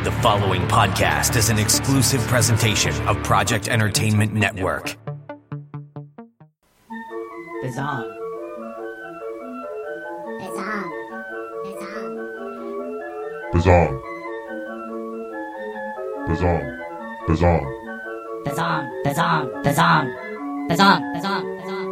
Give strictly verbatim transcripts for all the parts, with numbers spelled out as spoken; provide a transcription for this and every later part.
The following podcast is an exclusive presentation of Project Entertainment Network. Bizong. Bizong. Bizong. Bizong. Bizong. Bizong. Bizong. Bizong. Bizong. Bizong. Bizong. Bizong.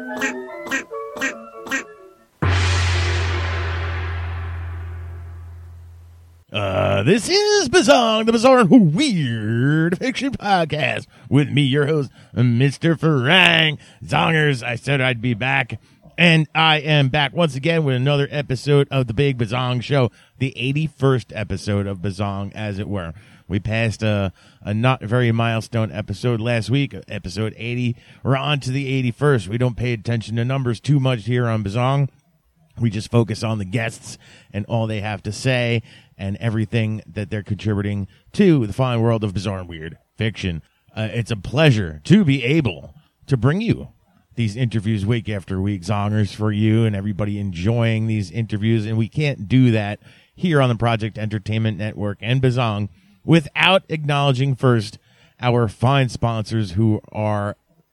Uh, this is Bizong, the Bizarre and Weird Fiction Podcast. With me, your host, Mister Farang. Zongers, I said I'd be back, and I am back once again with another episode of the Big Bizong Show, the eighty-first episode of Bizong, as it were. We passed a, a not very milestone episode last week, episode eighty. We're on to the eighty-first. We don't pay attention to numbers too much here on Bizong. We just focus on the guests and all they have to say and everything that they're contributing to the fine world of bizarre and weird fiction. Uh, it's a pleasure to be able to bring you these interviews week after week, Zongers, for you and everybody enjoying these interviews. And we can't do that here on the Project Entertainment Network and Bizong without acknowledging first our fine sponsors who are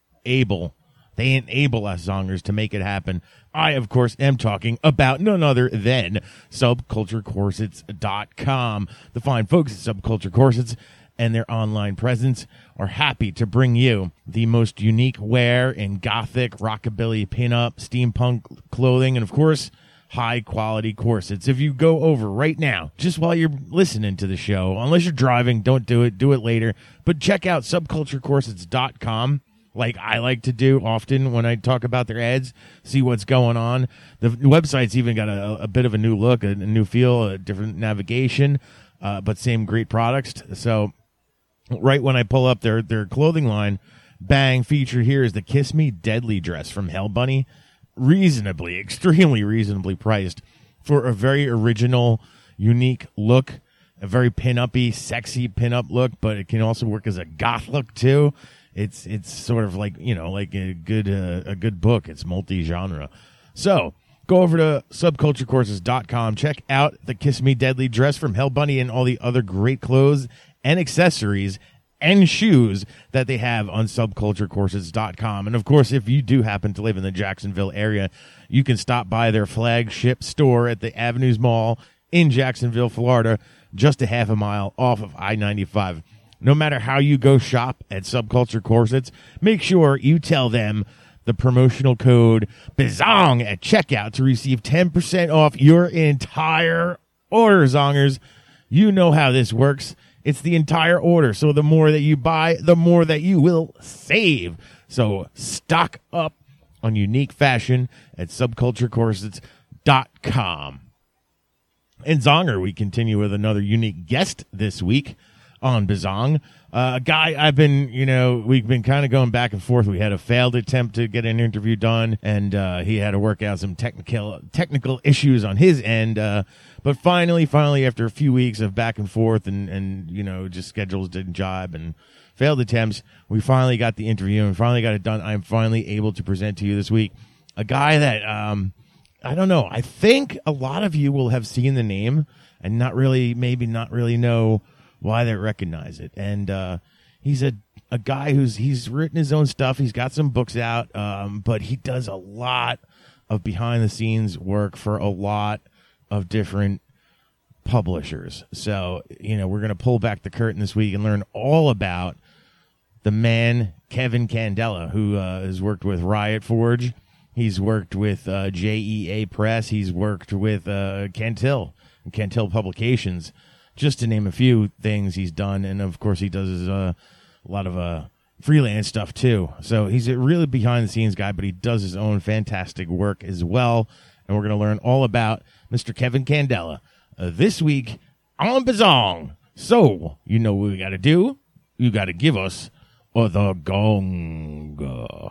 able, they enable us, Zongers, to make it happen. I, of course, am talking about none other than subculture corsets dot com. The fine folks at Subculture Corsets and their online presence are happy to bring you the most unique wear in gothic, rockabilly, pinup, steampunk clothing, and, of course, high-quality corsets. If you go over right now, just while you're listening to the show, unless you're driving, don't do it, do it later, but check out subculture corsets dot com. Like I like to do often when I talk about their ads, see what's going on. The website's even got a, a bit of a new look, a, a new feel, a different navigation, uh, but same great products. So right when I pull up their, their clothing line, bang, feature here is the Kiss Me Deadly dress from Hell Bunny. Reasonably, extremely reasonably priced for a very original, unique look, a very pin-uppy, sexy pin-up look, but it can also work as a goth look too. It's it's sort of like, you know, like a good uh, a good book. It's multi-genre. So go over to subculture corsets dot com. Check out the Kiss Me Deadly dress from Hell Bunny and all the other great clothes and accessories and shoes that they have on subculture corsets dot com. And, of course, if you do happen to live in the Jacksonville area, you can stop by their flagship store at the Avenues Mall in Jacksonville, Florida, just a half a mile off of I ninety-five. No matter how you go shop at Subculture Corsets, make sure you tell them the promotional code BIZONG at checkout to receive ten percent off your entire order, Zongers. You know how this works. It's the entire order. So the more that you buy, the more that you will save. So stock up on unique fashion at subculture corsets dot com. And Zonger, we continue with another unique guest this week on Bizong. Uh, a guy I've been, you know, we've been kind of going back and forth. We had a failed attempt to get an interview done, and uh, he had to work out some technical technical issues on his end. Uh, but finally, finally, after a few weeks of back and forth and, and, you know, just schedules didn't jibe and failed attempts, we finally got the interview and finally got it done. I'm finally able to present to you this week a guy that, um, I don't know, I think a lot of you will have seen the name and not really, maybe not really know why they recognize it. And uh, he's a, a guy who's he's written his own stuff. He's got some books out, um, but he does a lot of behind-the-scenes work for a lot of different publishers. So, you know, we're going to pull back the curtain this week and learn all about the man, Kevin Candela, who uh, has worked with Riot Forge. He's worked with uh, J E A Press. He's worked with uh, Cantil, Cantil Publications, just to name a few things he's done. And, of course, he does uh, a lot of uh, freelance stuff, too. So he's a really behind-the-scenes guy, but he does his own fantastic work as well. And we're going to learn all about Mister Kevin Candela uh, this week on Bizong. So, you know what we got to do? You got to give us uh, the gong.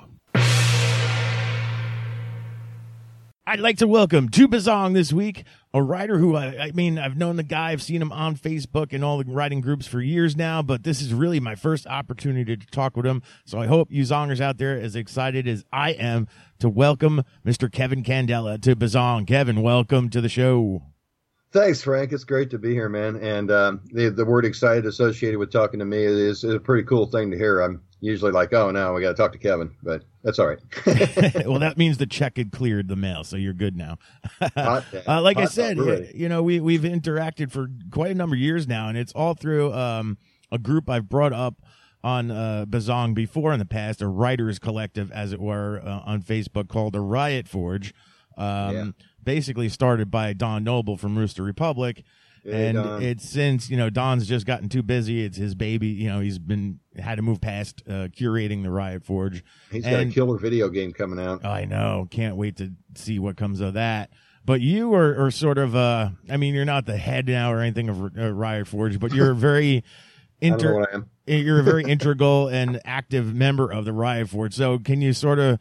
I'd like to welcome to Bizong this week a writer who, I, I mean, I've known the guy. I've seen him on Facebook and all the writing groups for years now, but this is really my first opportunity to talk with him. So I hope you Zongers out there as excited as I am to welcome Mister Kevin Candela to Bizong. Kevin, welcome to the show. Thanks, Frank. It's great to be here, man. And um, the the word excited associated with talking to me is, is a pretty cool thing to hear. I'm usually like, oh, no, we got to talk to Kevin, but that's all right. Well, that means the check had cleared the mail, so you're good now. Hot, uh, like hot, I said, really. you know, we, we've interacted for quite a number of years now, and it's all through um, a group I've brought up on uh, Bazong before in the past, a writers collective, as it were, uh, on Facebook called the Riot Forge. Um, Yeah. Basically started by Don Noble from Rooster Republic. Hey, and Don. it's since, you know, Don's just gotten too busy. It's his baby. You know, he's been had to move past uh, curating the Riot Forge. He's got And- a killer video game coming out. I know. Can't wait to see what comes of that. But you are, are sort of, uh, I mean, you're not the head now or anything of uh, Riot Forge, but you're very I don't know inter- what I am. you're a very integral and active member of the Riot Forge. So can you sort of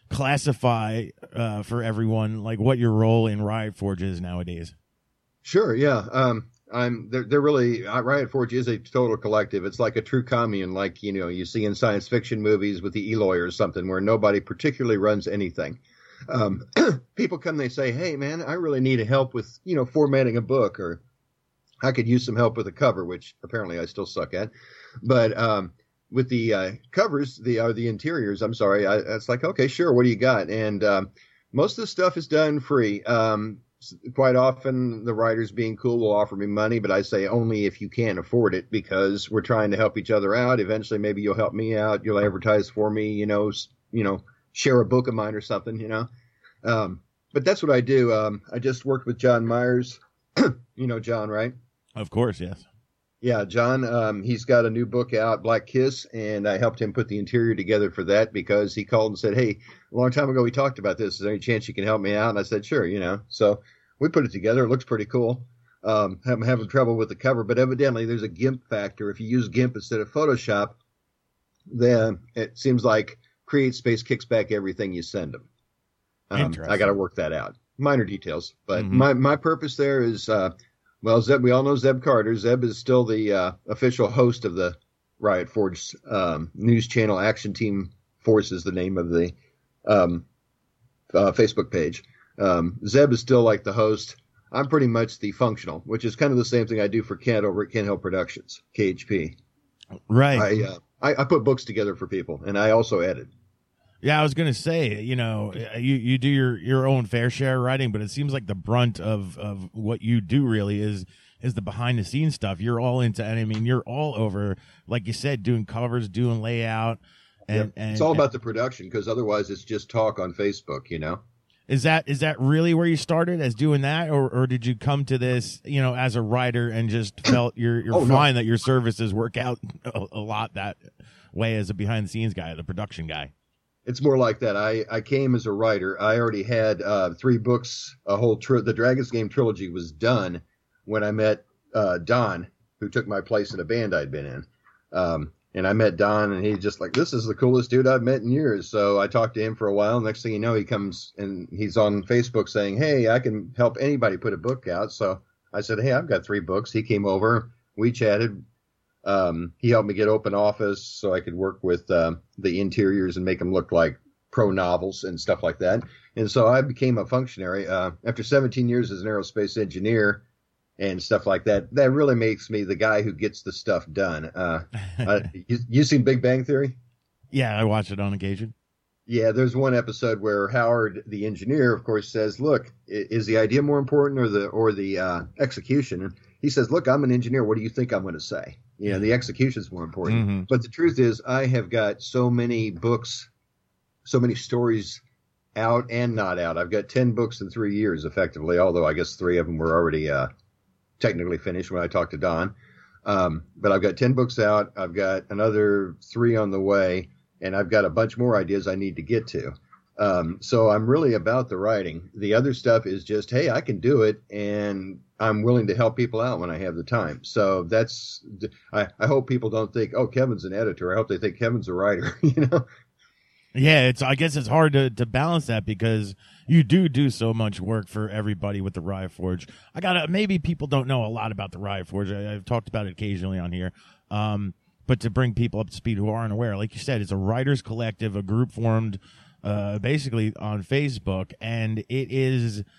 classify uh, for everyone like what your role in Riot Forge is nowadays? Sure, yeah. Um, I'm. They're, they're really. uh, Riot Forge is a total collective. It's like a true commune, like you know you see in science fiction movies with the Eloy or something, where nobody particularly runs anything. Um, people come, they say, "Hey, man, I really need help with you know formatting a book, or I could use some help with a cover," which apparently I still suck at. But um, with the uh, covers, the or the interiors, I'm sorry, I, it's like, okay, sure, what do you got? And um, most of the stuff is done free. Um, quite often, the writers, being cool, will offer me money, but I say only if you can't afford it, because we're trying to help each other out. Eventually, maybe you'll help me out. You'll advertise for me, you know, s- you know, share a book of mine or something, you know. Um, but that's what I do. Um, I just worked with John Myers. You know John, right? Of course, yes. Yeah, John, um, he's got a new book out, Black Kiss, and I helped him put the interior together for that because he called and said, hey, a long time ago we talked about this. Is there any chance you can help me out? And I said, sure, you know. So we put it together. It looks pretty cool. Um, I'm having trouble with the cover, but evidently there's a GIMP factor. If you use GIMP instead of Photoshop, then it seems like CreateSpace kicks back everything you send them. Um, Interesting. I got to work that out. Minor details. But Mhm. my, my purpose there is uh, – well, Zeb, we all know Zeb Carter. Zeb is still the uh, official host of the Riot Forge um, news channel. Action Team Force is the name of the um, uh, Facebook page. Um, Zeb is still like the host. I'm pretty much the functional, which is kind of the same thing I do for Kent over at Kent Hill Productions, K H P. Right. I, uh, I, I put books together for people, and I also edit. Yeah, I was gonna say, you know, you, you do your, your own fair share of writing, but it seems like the brunt of, of what you do really is is the behind the scenes stuff. You're all into, and I mean, you're all over, like you said, doing covers, doing layout, and, Yep. and It's all about the production, because otherwise it's just talk on Facebook, you know. Is that is that really where you started as doing that, or or did you come to this, you know, as a writer and just felt you're you're Oh, no. fine that your services work out a, a lot that way as a behind the scenes guy, the production guy? It's more like that. I, I came as a writer. I already had uh, three books, a whole tri- the Dragon's Game trilogy was done when I met uh, Don, who took my place in a band I'd been in. Um, and I met Don, and he's just like, this is the coolest dude I've met in years. So I talked to him for a while. Next thing you know, he comes and he's on Facebook saying, hey, I can help anybody put a book out. So I said, hey, I've got three books. He came over. We chatted. Um, he helped me get open office so I could work with um, the interiors and make them look like pro novels and stuff like that. And so I became a functionary. Uh, after seventeen years as an aerospace engineer and stuff like that, that really makes me the guy who gets the stuff done. Uh, uh, you, you seen Big Bang Theory? Yeah, I watch it on occasion. Yeah, there's one episode where Howard, the engineer, of course, says, look, i- is the idea more important or the or the uh, execution? And he says, look, I'm an engineer. What do you think I'm going to say? You know, the execution is more important. Mhm. But the truth is, I have got so many books, so many stories out and not out. I've got ten books in three years, effectively, although I guess three of them were already uh, technically finished when I talked to Don. Um, but I've got ten books out. I've got another three on the way, and I've got a bunch more ideas I need to get to. Um, so I'm really about the writing. The other stuff is just, hey, I can do it, and I'm willing to help people out when I have the time. So that's, I, I hope people don't think, oh, Kevin's an editor. I hope they think Kevin's a writer, you know? Yeah, it's. I guess it's hard to, to balance that because you do do so much work for everybody with the Riot Forge. I gotta maybe people don't know a lot about the Riot Forge. I, I've talked about it occasionally on here, um, but to bring people up to speed who aren't aware, like you said, it's a writers collective, a group formed uh, basically on Facebook, and it is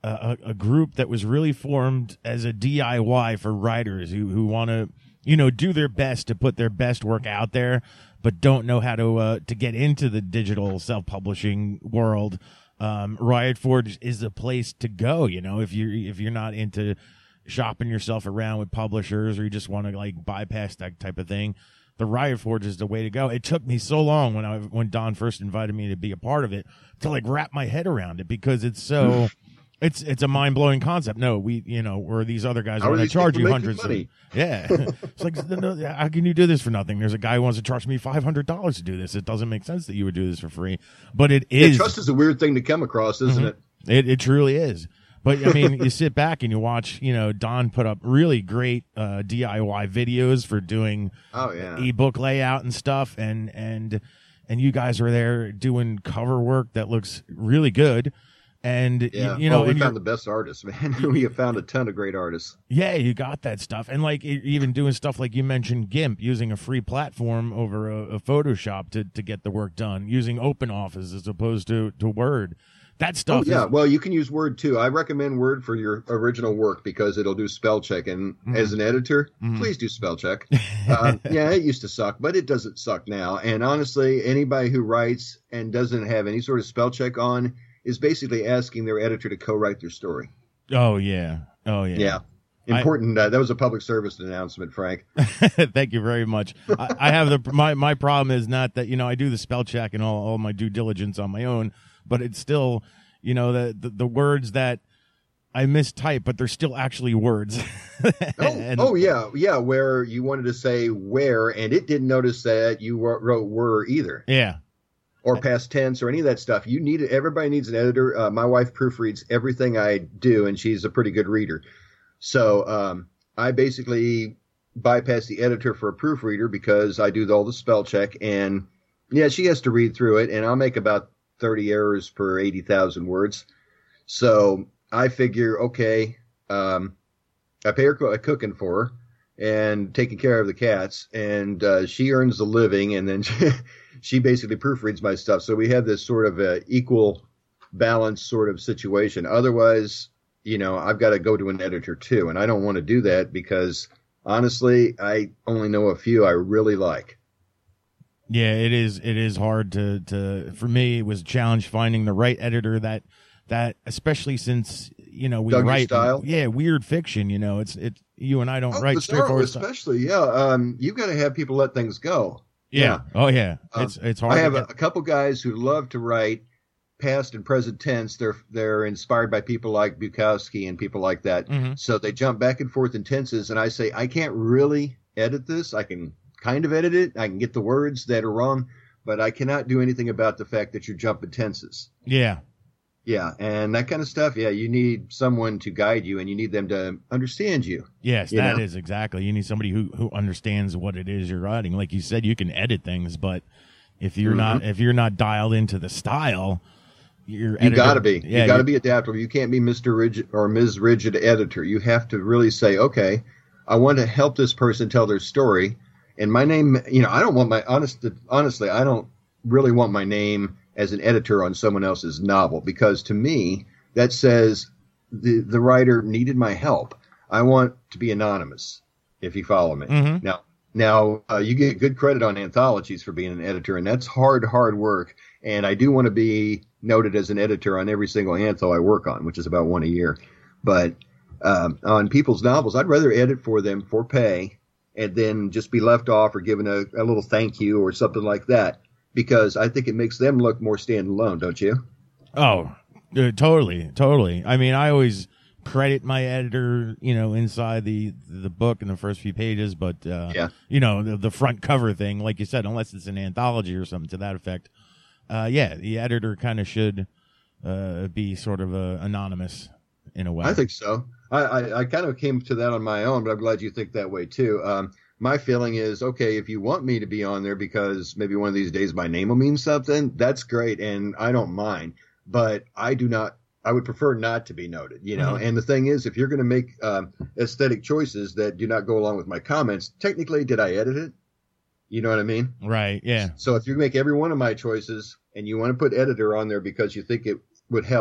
a, a group that was really formed as a D I Y for writers who, who want to, you know, do their best to put their best work out there, but don't know how to uh, to get into the digital self-publishing world. Um, Riot Forge is a place to go. You know, if you're if you're not into shopping yourself around with publishers, or you just want to like bypass that type of thing, the Riot Forge is the way to go. It took me so long when I when Don first invited me to be a part of it to like wrap my head around it, because it's so it's it's a mind blowing concept. No, we you know where these other guys How are are going these to charge people you making hundreds. Of, money? yeah, it's like no, how can you do this for nothing? There's a guy who wants to charge me five hundred dollars to do this. It doesn't make sense that you would do this for free, but it Yeah, is. trust is a weird thing to come across, isn't it? It it truly is. But I mean, you sit back and you watch, you know, Don put up really great uh, D I Y videos for doing Oh yeah. ebook layout and stuff, and and and you guys are there doing cover work that looks really good, and Yeah, you, you know, well, we and found you're- the best artists, man. We have found a ton of great artists. yeah, you got that stuff, and like e- even doing stuff like you mentioned, GIMP, using a free platform over a, a Photoshop to to get the work done, using OpenOffice as opposed to to Word. That Oh stuff, yeah, is, well, you can use Word too. I recommend Word for your original work because it'll do spell check. And Mm-hmm. as an editor, please do spell check. um, yeah, it used to suck, but it doesn't suck now. And honestly, anybody who writes and doesn't have any sort of spell check on is basically asking their editor to co-write their story. oh yeah, oh yeah, Yeah. Important. Uh, that was a public service announcement, Frank. Thank you very much. I, I have the my my problem is not that, you know, I do the spell check and all, all my due diligence on my own, but it's still, you know, the the, the words that I mistype, but they're still actually words. Oh, And- oh yeah, yeah. Where you wanted to say where, and it didn't notice that you wrote, wrote were either, yeah, or past tense, or any of that stuff. You need everybody needs an editor. Uh, my wife proofreads everything I do, and she's a pretty good reader. So um, I basically bypass the editor for a proofreader because I do all the spell check, and yeah, she has to read through it, and I'll make about thirty errors per eighty thousand words. So I figure, okay, um, I pay her co- cooking for her and taking care of the cats, and uh, she earns a living, and then she, she basically proofreads my stuff. So we have this sort of uh, equal balance sort of situation. Otherwise, you know, I've got to go to an editor too, and I don't want to do that because honestly, I only know a few I really like. yeah, it is it is hard to to for me. It was a challenge finding the right editor that that especially since, you know, we Dug your write style? yeah weird fiction. You know, it's it you and I don't write Bizarro straightforward stuff. especially, yeah. Um, you've got to have people let things go. Yeah. Oh yeah. Um, It's it's hard. I to have a, get- a couple guys who love to write past and present tense. They're they're inspired by people like Bukowski and people like that. Mhm. So they jump back and forth in tenses, and I say I can't really edit this. I can kind of edit it. I can get the words that are wrong, but I cannot do anything about the fact that you're jumping tenses. yeah. Yeah, and that kind of stuff. Yeah, you need someone to guide you, and you need them to understand you. Yes, You that know? is exactly. You need somebody who, who understands what it is you're writing. Like you said, you can edit things, but if you're Mm-hmm. not if you're not dialed into the style, you're You got to be. you got to be adaptable. You can't be Mister Rigid or Miz Rigid editor. You have to really say, okay, I want to help this person tell their story. And my name, you know, I don't want my honest, honestly, I don't really want my name as an editor on someone else's novel, because to me, that says the, the writer needed my help. I want to be anonymous, if you follow me. Mhm. Now, now uh, you get good credit on anthologies for being an editor, and that's hard, hard work. And I do want to be noted as an editor on every single antho I work on, which is about one a year. But um, on people's novels, I'd rather edit for them for pay and then just be left off or given a, a little thank you or something like that, because I think it makes them look more standalone, don't you? Oh, uh, totally, totally. I mean, I always credit my editor, you know, inside the the book in the first few pages, but uh, Yeah. you know, the, the front cover thing, like you said, unless it's an anthology or something to that effect. Uh, yeah, the editor kind of should uh, be sort of uh, anonymous in a way. I think so. I, I, I kind of came to that on my own, but I'm glad you think that way too. Um, my feeling is, okay, if you want me to be on there because maybe one of these days my name will mean something, that's great, and I don't mind. But I do not. I would prefer not to be noted, you know. Mhm. And the thing is, if you're going to make um, aesthetic choices that do not go along with my comments, technically, did I edit it? You know what I mean? Right? Yeah. So if you make every one of my choices and you want to put editor on there because you think it would help,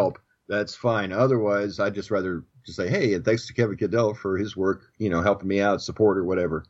that's fine. Otherwise, I'd just rather just say, hey, and thanks to Kevin Cadell for his work, you know, helping me out, support or whatever.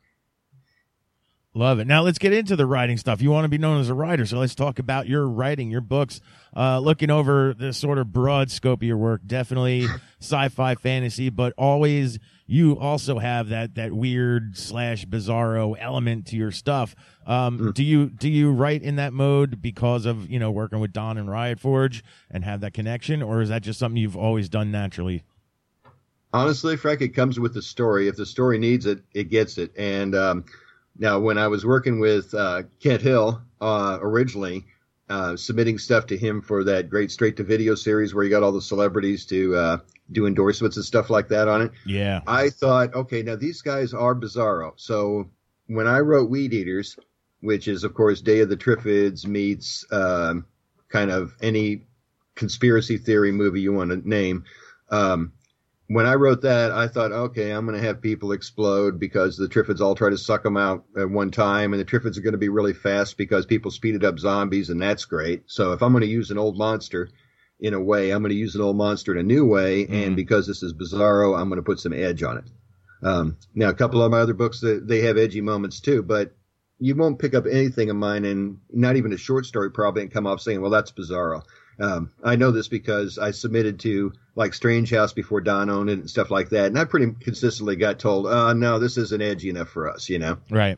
Love it. Now let's get into the writing stuff. You want to be known as a writer, so let's talk about your writing, your books. Uh, looking over the sort of broad scope of your work, definitely sci-fi, fantasy, but always you also have that that weird slash bizarro element to your stuff. Um, mm. Do you do you write in that mode because of you know working with Don and Riot Forge and have that connection, or is that just something you've always done naturally? Honestly, Frank, it comes with the story. If the story needs it, it gets it, and um, now, when I was working with uh, Kent Hill uh, originally, uh, submitting stuff to him for that great straight-to-video series where he got all the celebrities to uh, do endorsements and stuff like that on it, yeah, I thought, okay, now these guys are bizarro. So when I wrote Weed Eaters, which is, of course, Day of the Triffids meets um, kind of any conspiracy theory movie you want to name, um, when I wrote that, I thought, okay, I'm going to have people explode because the Triffids all try to suck them out at one time, and the Triffids are going to be really fast because people speeded up zombies, and that's great. So if I'm going to use an old monster in a way, I'm going to use an old monster in a new way, mm. and because this is bizarro, I'm going to put some edge on it. Um, now, a couple of my other books, they have edgy moments too, but you won't pick up anything of mine, and not even a short story probably, and come off saying, well, that's bizarro. Um, I know this because I submitted to like Strange House before Don owned it and stuff like that. And I pretty consistently got told, uh, no, this isn't edgy enough for us, you know? Right.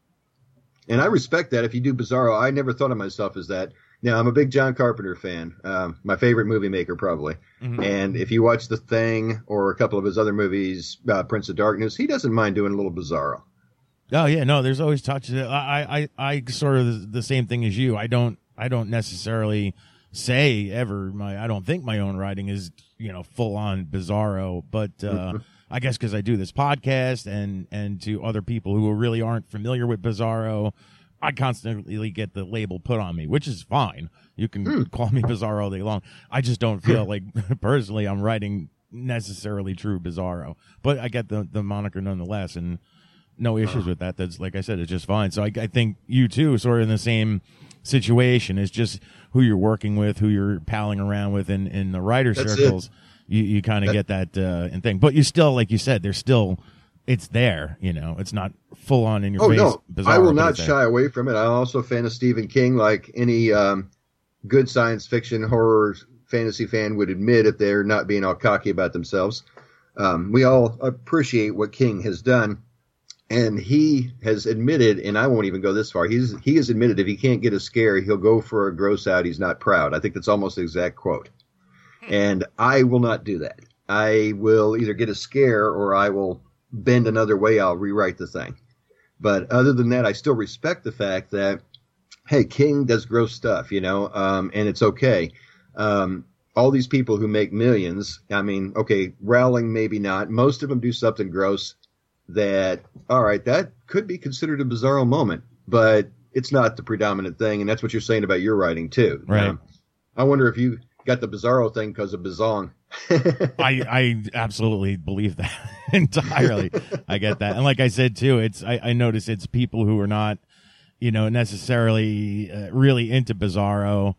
And I respect that. If you do bizarro, I never thought of myself as that. Now, I'm a big John Carpenter fan, um, my favorite movie maker probably. Mm-hmm. And if you watch The Thing or a couple of his other movies, uh, Prince of Darkness, he doesn't mind doing a little bizarro. Oh yeah, no, there's always touches. I, I, I sort of the same thing as you. I don't, I don't necessarily say ever my I don't think my own writing is you know full on bizarro, but uh mm-hmm. I guess because I do this podcast and and to other people who really aren't familiar with bizarro, I constantly get the label put on me, which is fine. You can mm. call me bizarro all day long. I just don't feel like personally I'm writing necessarily true bizarro, but I get the the moniker nonetheless, and no issues with that. That's like I said, it's just fine. So I, I think you too sort of in the same situation. It's just who you're working with, who you're palling around with in, in the writer That's circles. It. You you kind of get that uh, and thing, but you still, like you said, there's still it's there. You know, it's not full on in your oh, face. No, bizarre, I will not shy away from it. I'm also a fan of Stephen King, like any um, good science fiction horror fantasy fan would admit if they're not being all cocky about themselves. Um, we all appreciate what King has done. And he has admitted, and I won't even go this far, he's he has admitted if he can't get a scare, he'll go for a gross out. He's not proud. I think that's almost the exact quote. And I will not do that. I will either get a scare or I will bend another way. I'll rewrite the thing. But other than that, I still respect the fact that, hey, King does gross stuff, you know, um, and it's okay. Um, all these people who make millions, I mean, okay, Rowling maybe not. Most of them do something gross that, all right, that could be considered a bizarro moment, but it's not the predominant thing, and that's what you're saying about your writing, too. Right. Um, I wonder if you got the bizarro thing because of Bazong. I, I absolutely believe that entirely. I get that. And like I said, too, it's I, I notice it's people who are not, you know, necessarily uh, really into bizarro,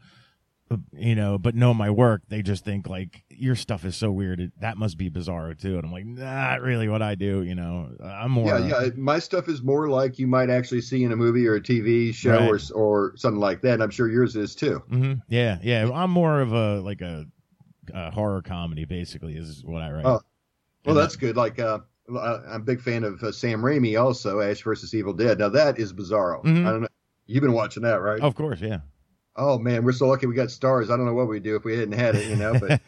you know, but know my work. They just think like your stuff is so weird. It, that must be bizarro too. And I'm like, not really what I do. You know, I'm more. Yeah, yeah. My stuff is more like you might actually see in a movie or a T V show right. or or something like that. And I'm sure yours is too. Mm-hmm. Yeah, yeah. I'm more of a like a, a horror comedy, basically, is what I write. Oh, well, and that's that, good. Like, uh, I'm a big fan of uh, Sam Raimi, also Ash versus Evil Dead. Now that is bizarro. Mm-hmm. I don't know. You've been watching that, right? Of course, yeah. Oh, man, we're so lucky we got stars. I don't know what we'd do if we hadn't had it, you know, but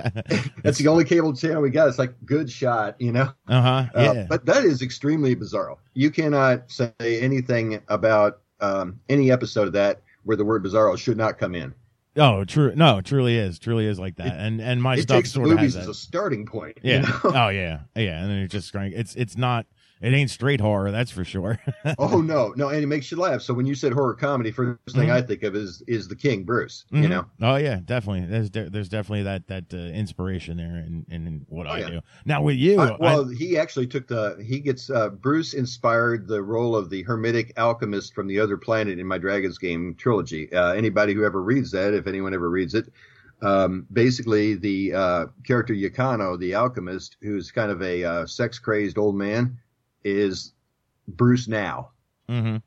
that's the only cable channel we got. It's like good shot, you know. Uh-huh, yeah. Uh, but that is extremely bizarro. You cannot say anything about um, any episode of that where the word bizarro should not come in. Oh, true. No, it truly is. Truly is like that. It, and and my it stuff takes sort of movies has as that. a starting point. Yeah. You know? Oh, yeah. Yeah, and then it's just it's it's not it ain't straight horror, that's for sure. Oh no, no, and it makes you laugh. So when you said horror comedy, first thing mm-hmm. I think of is is the King, Bruce. Mm-hmm. You know? Oh yeah, definitely. There's de- there's definitely that that uh, inspiration there in, in what oh, I yeah. do. Now with you, I, well, I, he actually took the he gets uh, Bruce inspired the role of the hermetic alchemist from the other planet in my Dragons game trilogy. Uh, anybody who ever reads that, if anyone ever reads it, Um, basically, the uh, character Yakano, the alchemist, who's kind of a uh, sex-crazed old man, is Bruce now. Mm-hmm.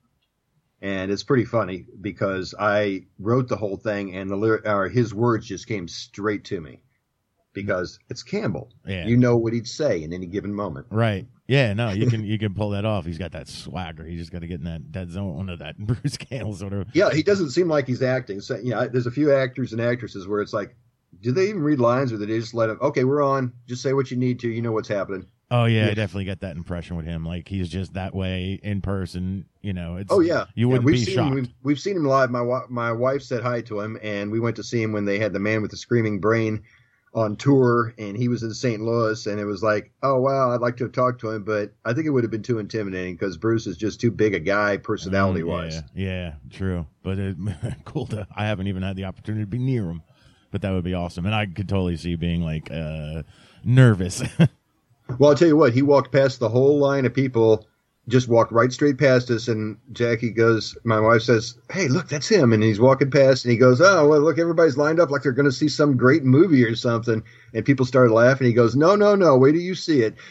And it's pretty funny because I wrote the whole thing, and the lyric, or his words just came straight to me because it's Campbell. Yeah. You know what he'd say in any given moment. Right. Yeah, no, you can you can pull that off. He's got that swagger. You just got to get in that, that zone of that Bruce Campbell sort of. Yeah, he doesn't seem like he's acting. So, you know, there's a few actors and actresses where it's like, do they even read lines or do they just let him, okay, we're on, just say what you need to, you know what's happening. Oh, yeah, Yeah. I definitely get that impression with him. Like, he's just that way in person, you know. It's, Oh, yeah. You Yeah, wouldn't we've be seen shocked. Him, we've, we've seen him live. My wi- my wife said hi to him, and we went to see him when they had the Man with the Screaming Brain on tour, and he was in Saint Louis, and it was like, oh, wow, I'd like to have talked to him, but I think it would have been too intimidating because Bruce is just too big a guy personality-wise. Mm, yeah, yeah, true. But it, cool to, I haven't even had the opportunity to be near him, but that would be awesome. And I could totally see you being, like, uh, nervous. Well, I'll tell you what, he walked past the whole line of people, just walked right straight past us, and Jackie goes, my wife says, hey, look, that's him. And he's walking past, and he goes, oh, well, look, everybody's lined up like they're going to see some great movie or something. And people started laughing. He goes, no, no, no, wait till you see it.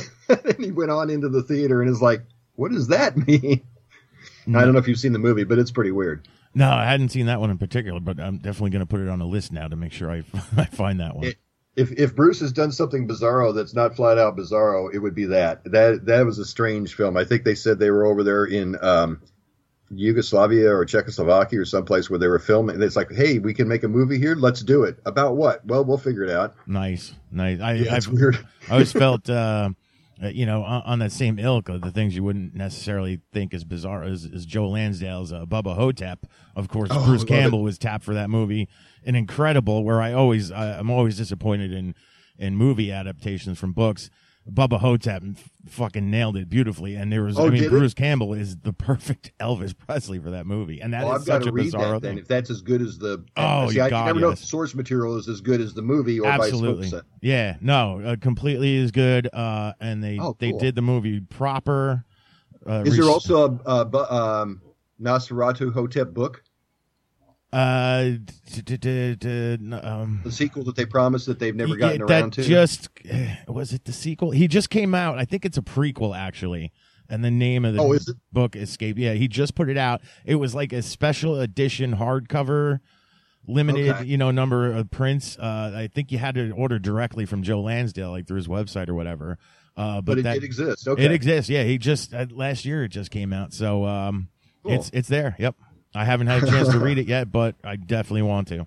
And he went on into the theater and is like, what does that mean? No. I don't know if you've seen the movie, but it's pretty weird. No, I hadn't seen that one in particular, but I'm definitely going to put it on a list now to make sure I, I find that one. It, If if Bruce has done something bizarro that's not flat out bizarro, it would be that. That that was a strange film. I think they said they were over there in um, Yugoslavia or Czechoslovakia or someplace where they were filming. And it's like, hey, we can make a movie here. Let's do it. About what? Well, we'll figure it out. Nice, nice. I, Yeah, it's I've, weird. I always felt, uh, you know, on, on that same ilk of the things you wouldn't necessarily think is bizarre is, is Joe Lansdale's uh, Bubba Hotep. Of course, Oh, Bruce love Campbell it. was tapped for that movie. An incredible, where I always, I, I'm always disappointed in, in movie adaptations from books. Bubba Hotep f- fucking nailed it beautifully, and there was, Oh, I mean, did it? Bruce Campbell is the perfect Elvis Presley for that movie, and that Well, is I've got such to a read bizarre that then. thing. If that's as good as the Oh, see, you I God, never know if yes. the source material is as good as the movie or Absolutely. vice versa. Yeah, no, uh, completely is good. Uh, and they Oh, they cool. did the movie proper. Uh, Is there res- also a, a bu- um, Nosferatu Hotep book, uh d- d- d- d- n- um the sequel that they promised that they've never yeah, gotten that around to? just eh, was it the sequel? He just came out. I think it's a prequel actually. And the name of the Oh, is it? book escaped. Yeah, he just put it out. It was like a special edition hardcover, limited, Okay. you know, number of prints. Uh, I think you had to order directly from Joe Lansdale, like through his website or whatever. Uh, but but it that, did exist. Okay. It exists. Yeah, he just uh, last year it just came out. So um, Cool. it's it's there. Yep. I haven't had a chance to read it yet, but I definitely want to.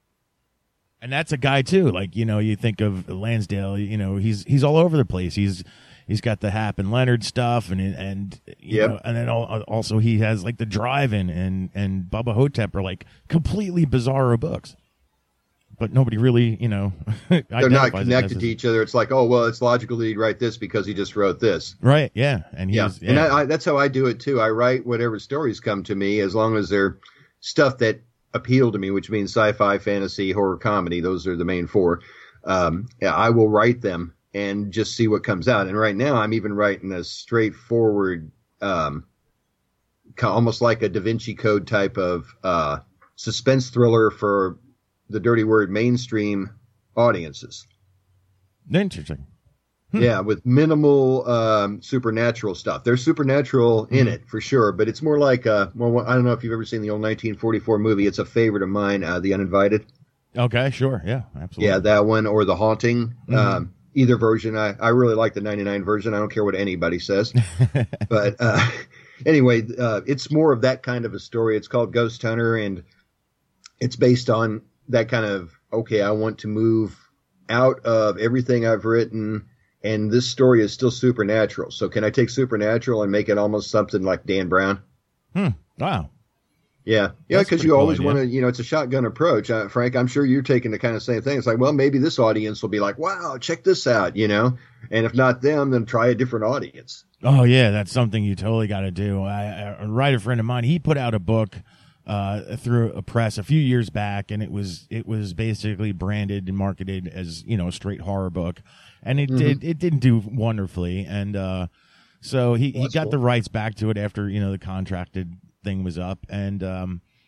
And that's a guy too. Like, you know, you think of Lansdale, you know, he's he's all over the place. He's he's got the Hap and Leonard stuff, and and you Yep. know, and then al- also he has like the Drive-In and and Bubba Hotep are like completely bizarro books. But nobody really, you know, They're not identifies it connected as- to each other. It's like, oh, well, it's logical that he'd write this because he just wrote this. Right, yeah. And Yeah, he's and I, I, that's how I do it too. I write whatever stories come to me, as long as they're stuff that appeal to me, which means sci-fi, fantasy, horror, comedy. Those are the main four. Um, yeah, I will write them and just see what comes out. And right now, I'm even writing a straightforward, um, ca- almost like a Da Vinci Code type of uh, suspense thriller for the dirty word mainstream audiences. interesting. Yeah, with minimal um, supernatural stuff. There's supernatural in it for sure, but it's more like uh, well, I don't know if you've ever seen the old nineteen forty-four movie. It's a favorite of mine, uh, The Uninvited. Okay, sure, yeah, absolutely. Yeah, that one or The Haunting. Um, either version. I, I really like the ninety-nine version. I don't care what anybody says. But uh, anyway, uh, it's more of that kind of a story. It's called Ghost Hunter, and it's based on that kind of, okay, I want to move out of everything I've written, and this story is still supernatural. So can I take supernatural and make it almost something like Dan Brown? Hmm. Wow. Yeah. Yeah, That's because pretty you cool always idea. want to, you know, it's a shotgun approach. Uh, Frank, I'm sure you're taking the kind of same thing. It's like, well, maybe this audience will be like, wow, check this out, you know? And if not them, then try a different audience. Oh yeah, that's something you totally got to do. I, I right, a friend of mine, he put out a book uh, through a press a few years back, and it was it was basically branded and marketed as, you know, a straight horror book, and it did it didn't do wonderfully, and uh, so he, he that's got cool. the rights back to it after, you know, the contracted thing was up, and um,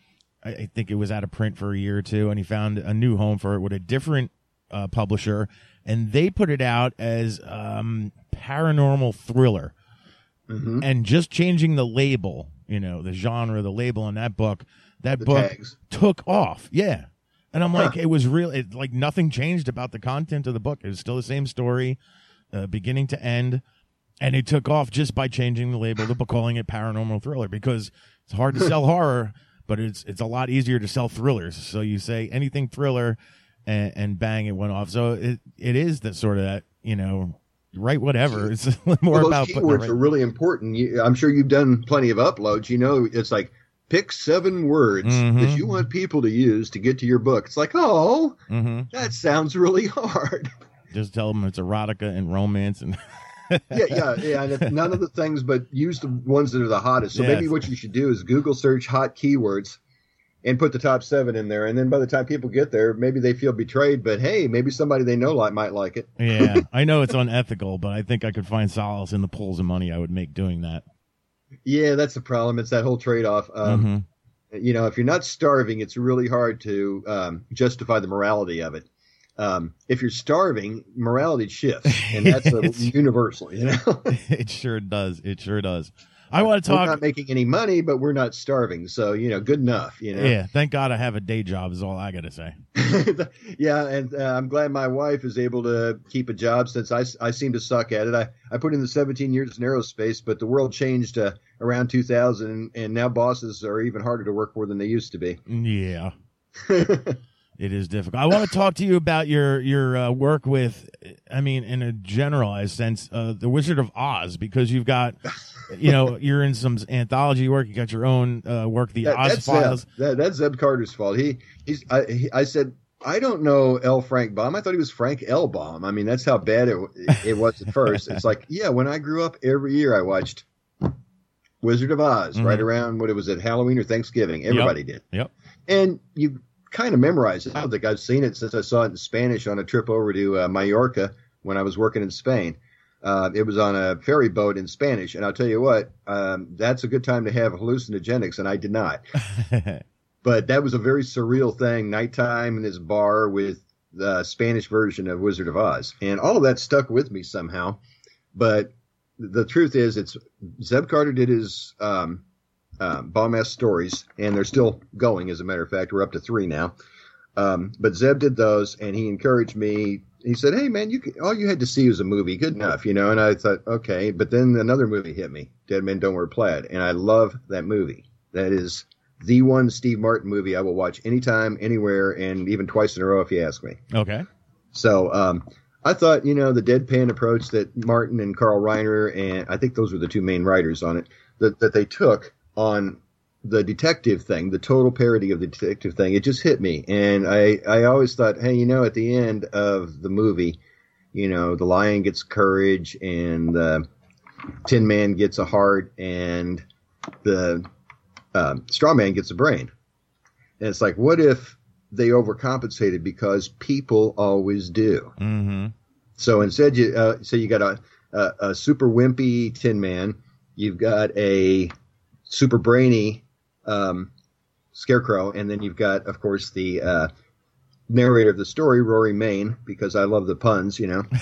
I, I think it was out of print for a year or two, and he found a new home for it with a different uh, publisher, and they put it out as um, paranormal thriller. Mm-hmm. And just changing the label, you know, the genre, the label on that book, that the book tags. took off. Yeah. And I'm Huh. like, it was real. It, like nothing changed about the content of the book. It was still the same story, uh, beginning to end. And it took off just by changing the label to calling it paranormal thriller, because it's hard to sell horror, but it's it's a lot easier to sell thrillers. So you say anything thriller and, and bang, it went off. So it it is that sort of that, you know, write whatever. It's more well, about those putting it keywords right. are really important. You, I'm sure you've done plenty of uploads. You know, it's like pick seven words Mhm. that you want people to use to get to your book. It's like, oh, Mm-hmm. that sounds really hard. Just tell them it's erotica and romance and yeah, yeah, yeah. And if none of the things, but use the ones that are the hottest. So Yes. maybe what you should do is Google search hot keywords and put the top seven in there. And then by the time people get there, maybe they feel betrayed. But hey, maybe somebody they know like might like it. yeah. I know it's unethical, but I think I could find solace in the pools of money I would make doing that. Yeah, that's the problem. It's that whole trade-off. Um, Mhm. You know, if you're not starving, it's really hard to um, justify the morality of it. Um, if you're starving, morality shifts, and that's a universal. You know, It sure does. It sure does. I want to we're talk. not making any money, but we're not starving. So you know, good enough. You know. Yeah. Thank God I have a day job is all I got to say. Yeah, and uh, I'm glad my wife is able to keep a job, since I, I seem to suck at it. I, I put in the seventeen years in aerospace, but the world changed uh, around two thousand, and now bosses are even harder to work for than they used to be. Yeah. It is difficult. I want to talk to you about your your uh, work with, I mean, in a generalized sense, uh, the Wizard of Oz, because you've got, you know, you're in some anthology work. You got your own uh, work, the That- Oz that's Files. Zeb. That, that's Zeb Carter's fault. He he's I, he, I said I don't know L. Frank Baum. I thought he was Frank L. Baum. I mean, that's how bad it it was at first. It's like, yeah, when I grew up, every year I watched Wizard of Oz Mhm. right around what it was at Halloween or Thanksgiving. Everybody did, Yep. and you kind of memorize it. I don't think I've seen it since I saw it in Spanish on a trip over to uh, Mallorca when I was working in Spain. Uh, it was on a ferry boat in Spanish, and I'll tell you what, um, that's a good time to have hallucinogenics, and I did not. But that was a very surreal thing, nighttime in this bar with the Spanish version of Wizard of Oz. And all of that stuck with me somehow. But the truth is, it's Zeb Carter did his um, uh, Baum-esque stories, and they're still going, as a matter of fact. We're up to three now. Um, but Zeb did those, and he encouraged me. He said, hey, man, you can, all you had to see was a movie. Good enough, you know. And I thought, okay. But then another movie hit me, Dead Men Don't Wear Plaid. And I love that movie. That is the one Steve Martin movie I will watch anytime, anywhere, and even twice in a row if you ask me. Okay. So um, I thought, you know, the deadpan approach that Martin and Carl Reiner, and I think those were the two main writers on it, that, that they took on the detective thing, the total parody of the detective thing, it just hit me. And I, I always thought, hey, you know, at the end of the movie, you know, the lion gets courage and the Tin Man gets a heart and the um, Straw Man gets a brain. And it's like, what if they overcompensated, because people always do? Mm-hmm. So instead, you uh, so you got a, a a super wimpy Tin Man, you've got a super brainy um, Scarecrow, and then you've got, of course, the uh, narrator of the story, Rory Main, because I love the puns, you know,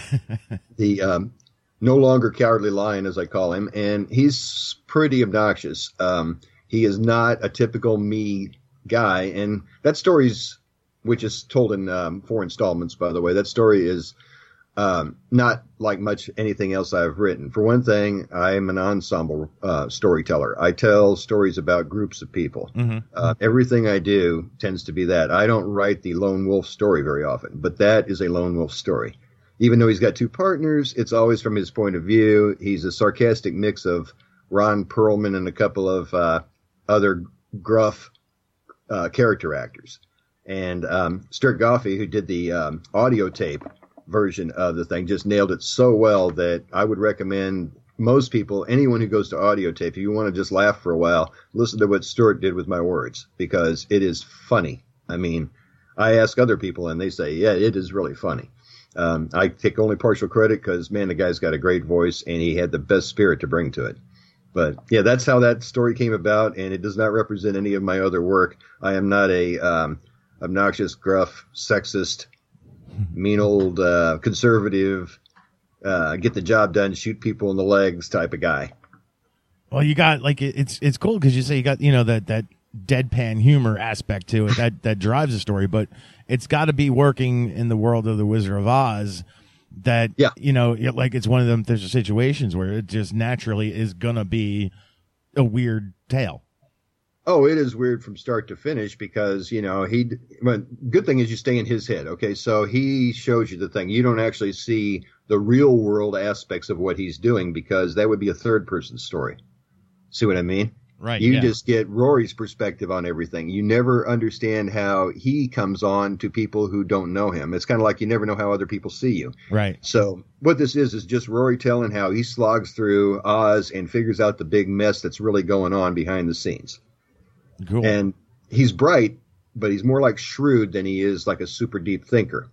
the um, no longer cowardly lion, as I call him, and he's pretty obnoxious. Um, he is not a typical me guy, and that story's, which is told in um, four installments, by the way, that story is um, not like much anything else I've written. For one thing, I'm an ensemble uh, storyteller. I tell stories about groups of people. Mm-hmm. Uh, everything I do tends to be that. I don't write the lone wolf story very often, but that is a lone wolf story. Even though he's got two partners, it's always from his point of view. He's a sarcastic mix of Ron Perlman and a couple of uh, other gruff uh, character actors. And um, Stuart Goffey, who did the um, audio tape version of the thing, just nailed it so well that I would recommend most people, anyone who goes to audio tape, if you want to just laugh for a while, listen to what Stuart did with my words, because it is funny. I mean, I ask other people and they say, yeah, it is really funny. Um, I take only partial credit because, man, the guy's got a great voice and he had the best spirit to bring to it. But yeah, that's how that story came about, and it does not represent any of my other work. I am not a um, obnoxious, gruff, sexist, mean old uh, conservative, uh, get the job done, shoot people in the legs type of guy. Well, you got like it- it's it's cool because you say you got you know that that deadpan humor aspect to it that that drives the story, but it's got to be working in the world of the Wizard of Oz. That Yeah. you know, it- like it's one of them. There's situations where it just naturally is gonna be a weird tale. Oh, it is weird from start to finish because, you know, he, but good thing is you stay in his head. Okay. So he shows you the thing. You don't actually see the real world aspects of what he's doing because that would be a third person story. See what I mean? Right. You yeah. just get Rory's perspective on everything. You never understand how he comes on to people who don't know him. It's kind of like you never know how other people see you. right. So what this is is just Rory telling how he slogs through Oz and figures out the big mess that's really going on behind the scenes. Cool. And he's bright, but he's more like shrewd than he is like a super deep thinker.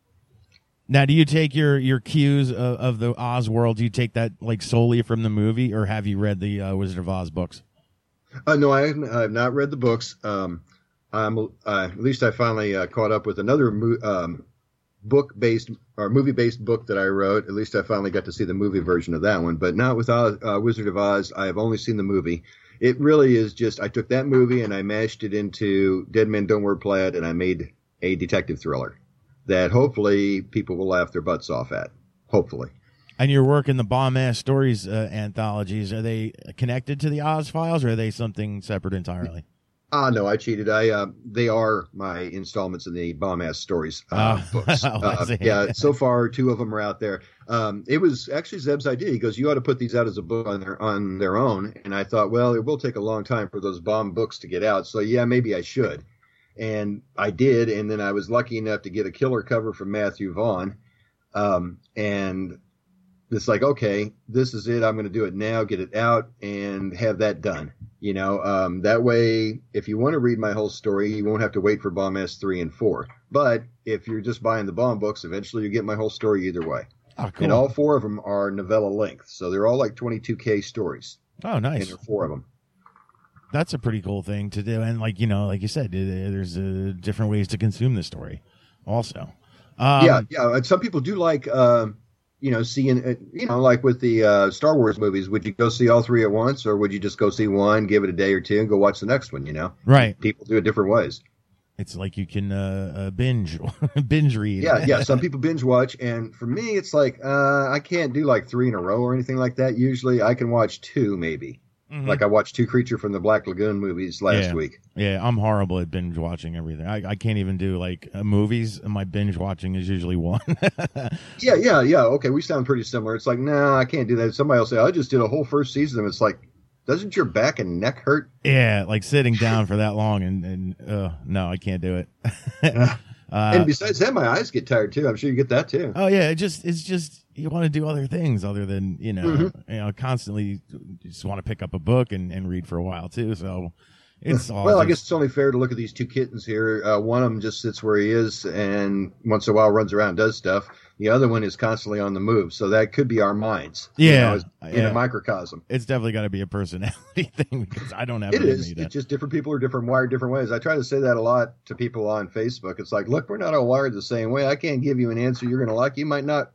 Now, do you take your your cues of, of the Oz world? Do you take that like solely from the movie, or have you read the uh, Wizard of Oz books? Uh, no, I have, I have not read the books. Um, I'm, uh, at least I finally uh, caught up with another mo- um, book-based or movie-based book that I wrote. At least I finally got to see the movie version of that one, but not with Oz, uh, Wizard of Oz. I have only seen the movie. It really is just, I took that movie and I mashed it into Dead Men Don't Wear Plaid, and I made a detective thriller that hopefully people will laugh their butts off at. Hopefully. And your work in the Bomb Ass Stories uh, anthologies, are they connected to the Oz Files, or are they something separate entirely? Ah, no, I cheated. I uh, they are my installments in the Bomb Ass Stories uh, Oh. books. Oh, I Uh, see. yeah, so far two of them are out there. Um, it was actually Zeb's idea. He goes, "You ought to put these out as a book on their on their own." And I thought, well, it will take a long time for those bomb books to get out. So yeah, maybe I should. And I did. And then I was lucky enough to get a killer cover from Matthew Vaughn. Um, and it's like, okay, this is it. I'm going to do it now, get it out, and have that done. You know, um, that way, if you want to read my whole story, you won't have to wait for Bomb S three and four. But if you're just buying the Bomb books, eventually you get my whole story either way. Oh, cool. And all four of them are novella length. So they're all like twenty-two K stories. Oh, And nice. there are four of them. That's a pretty cool thing to do. And like, you know, like you said, uh, there's uh, different ways to consume the story also. Um, yeah, yeah. And some people do like, uh, you know, seeing, uh, you know, like with the uh, Star Wars movies, would you go see all three at once, or would you just go see one, give it a day or two, and go watch the next one, you know? Right. People do it different ways. It's like you can uh, uh, binge binge read. Yeah, yeah. Some people binge watch, and for me, it's like uh, I can't do like three in a row or anything like that. Usually, I can watch two, maybe. Mhm. Like I watched two Creature from the Black Lagoon movies last Yeah. week. Yeah, I'm horrible at binge watching everything. I, I can't even do like uh, movies. My binge watching is usually one. Yeah, yeah, yeah. Okay, we sound pretty similar. It's like, nah, I can't do that. Somebody will say, I just did a whole first season. It's like, doesn't your back and neck hurt? Yeah, like sitting down for that long and, and uh, no, I can't do it. uh, and besides that, my eyes get tired too. I'm sure you get that too. oh yeah, it just it's just you want to do other things other than you know Mm-hmm. you know constantly you just want to pick up a book and, and read for a while too. So it's all Well, I just- guess it's only fair to look at these two kittens here. Uh, one of them just sits where he is and once in a while runs around and does stuff. The other one is constantly on the move. So that could be our minds. you Yeah, know, as- in yeah. a microcosm. it's definitely got to be a personality thing because I don't have It it in is. me to- It's just different people are different, wired different ways. I try to say that a lot to people on Facebook. It's like, look, we're not all wired the same way. I can't give you an answer you're going to like. You might not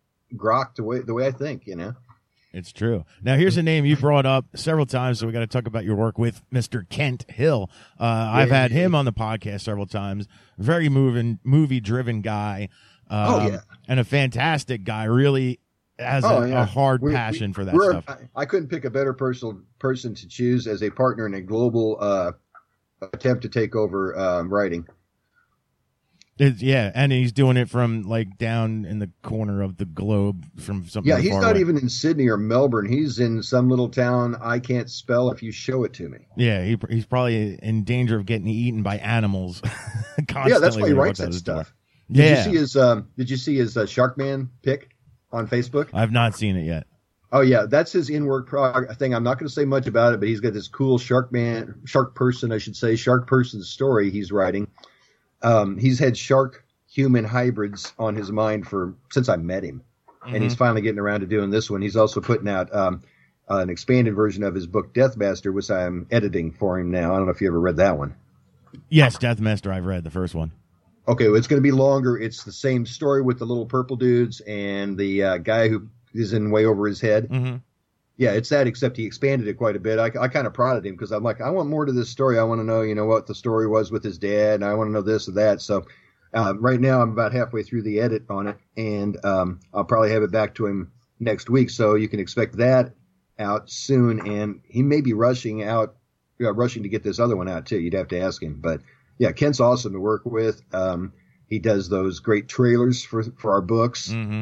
grok the way the way I think, you know. It's true. Now, here's a name you brought up several times, so we got to talk about your work with Mister Kent Hill. Uh, I've had him on the podcast several times. Very moving, movie-driven guy. Um, Oh, yeah. And a fantastic guy. Really has Oh, a, yeah. a hard We- passion we- for that we're- stuff. I, I couldn't pick a better person person to choose as a partner in a global uh, attempt to take over um, writing. It's, yeah, and he's doing it from like down in the corner of the globe from something. Yeah, he's far not away. even in Sydney or Melbourne. He's in some little town I can't spell if you show it to me. Yeah, he, he's probably in danger of getting eaten by animals. Constantly Yeah, that's why he when writes walks out that his door. stuff. Did Yeah, you see his um, Did you see his uh, Sharkman pic on Facebook? I've not seen it yet. Oh yeah, that's his in-work prog thing. I'm not going to say much about it, but he's got this cool shark man, shark person, I should say, shark person story he's writing. Um, he's had shark human hybrids on his mind for since I met him, Mm-hmm. and he's finally getting around to doing this one. He's also putting out um, uh, an expanded version of his book Deathmaster, which I'm editing for him now. I don't know if you ever read that one. Yes, Deathmaster. I've read the first one. Okay, well, it's going to be longer. It's the same story with the little purple dudes and the uh, guy who is in way over his head. Mm-hmm. Yeah, it's that, except he expanded it quite a bit. I, I kind of prodded him because I'm like, I want more to this story. I want to know, you know, what the story was with his dad, and I want to know this or that. So uh, right now I'm about halfway through the edit on it, and um, I'll probably have it back to him next week. So you can expect that out soon, and he may be rushing out, uh, rushing to get this other one out too. You'd have to ask him, but yeah, Kent's awesome to work with. Um, he does those great trailers for for our books. Mm-hmm.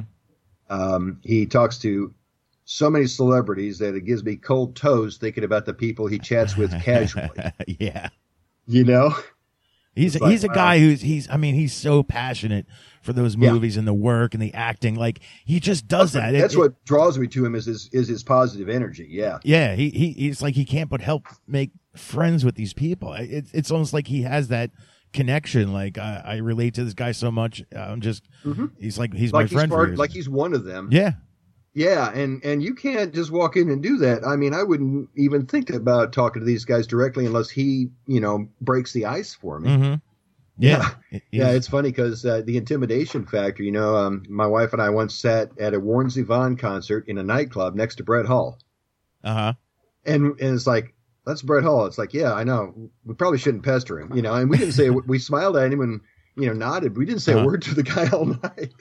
Um, he talks to so many celebrities that it gives me cold toes thinking about the people he chats with casually. Yeah. You know? He's It's like, he's a wow. guy who's he's I mean he's so passionate for those Yeah. movies and the work and the acting. Like he just does that. That's It- it- what draws me to him is his, is his positive energy. Yeah. Yeah, he, he he's like he can't but help make friends with these people. It, it's almost like he has that connection. Like I, I relate to this guy so much. I'm just he's like he's Like my he's friend. for part, years. like he's one of them. yeah, Yeah. And, and you can't just walk in and do that. I mean, I wouldn't even think about talking to these guys directly unless he, you know, breaks the ice for me. mm-hmm. yeah, It- Yeah, he's- it's funny because uh, the intimidation factor, you know, um, my wife and I once sat at a Warren Zevon concert in a nightclub next to Brett Hall. uh-huh. And, and it's like, that's Brett Hall. It's like, yeah, I know. We probably shouldn't pester him, you know, and we didn't say, we smiled at him and, you know, nodded. We didn't say Uh-huh. a word to the guy all night.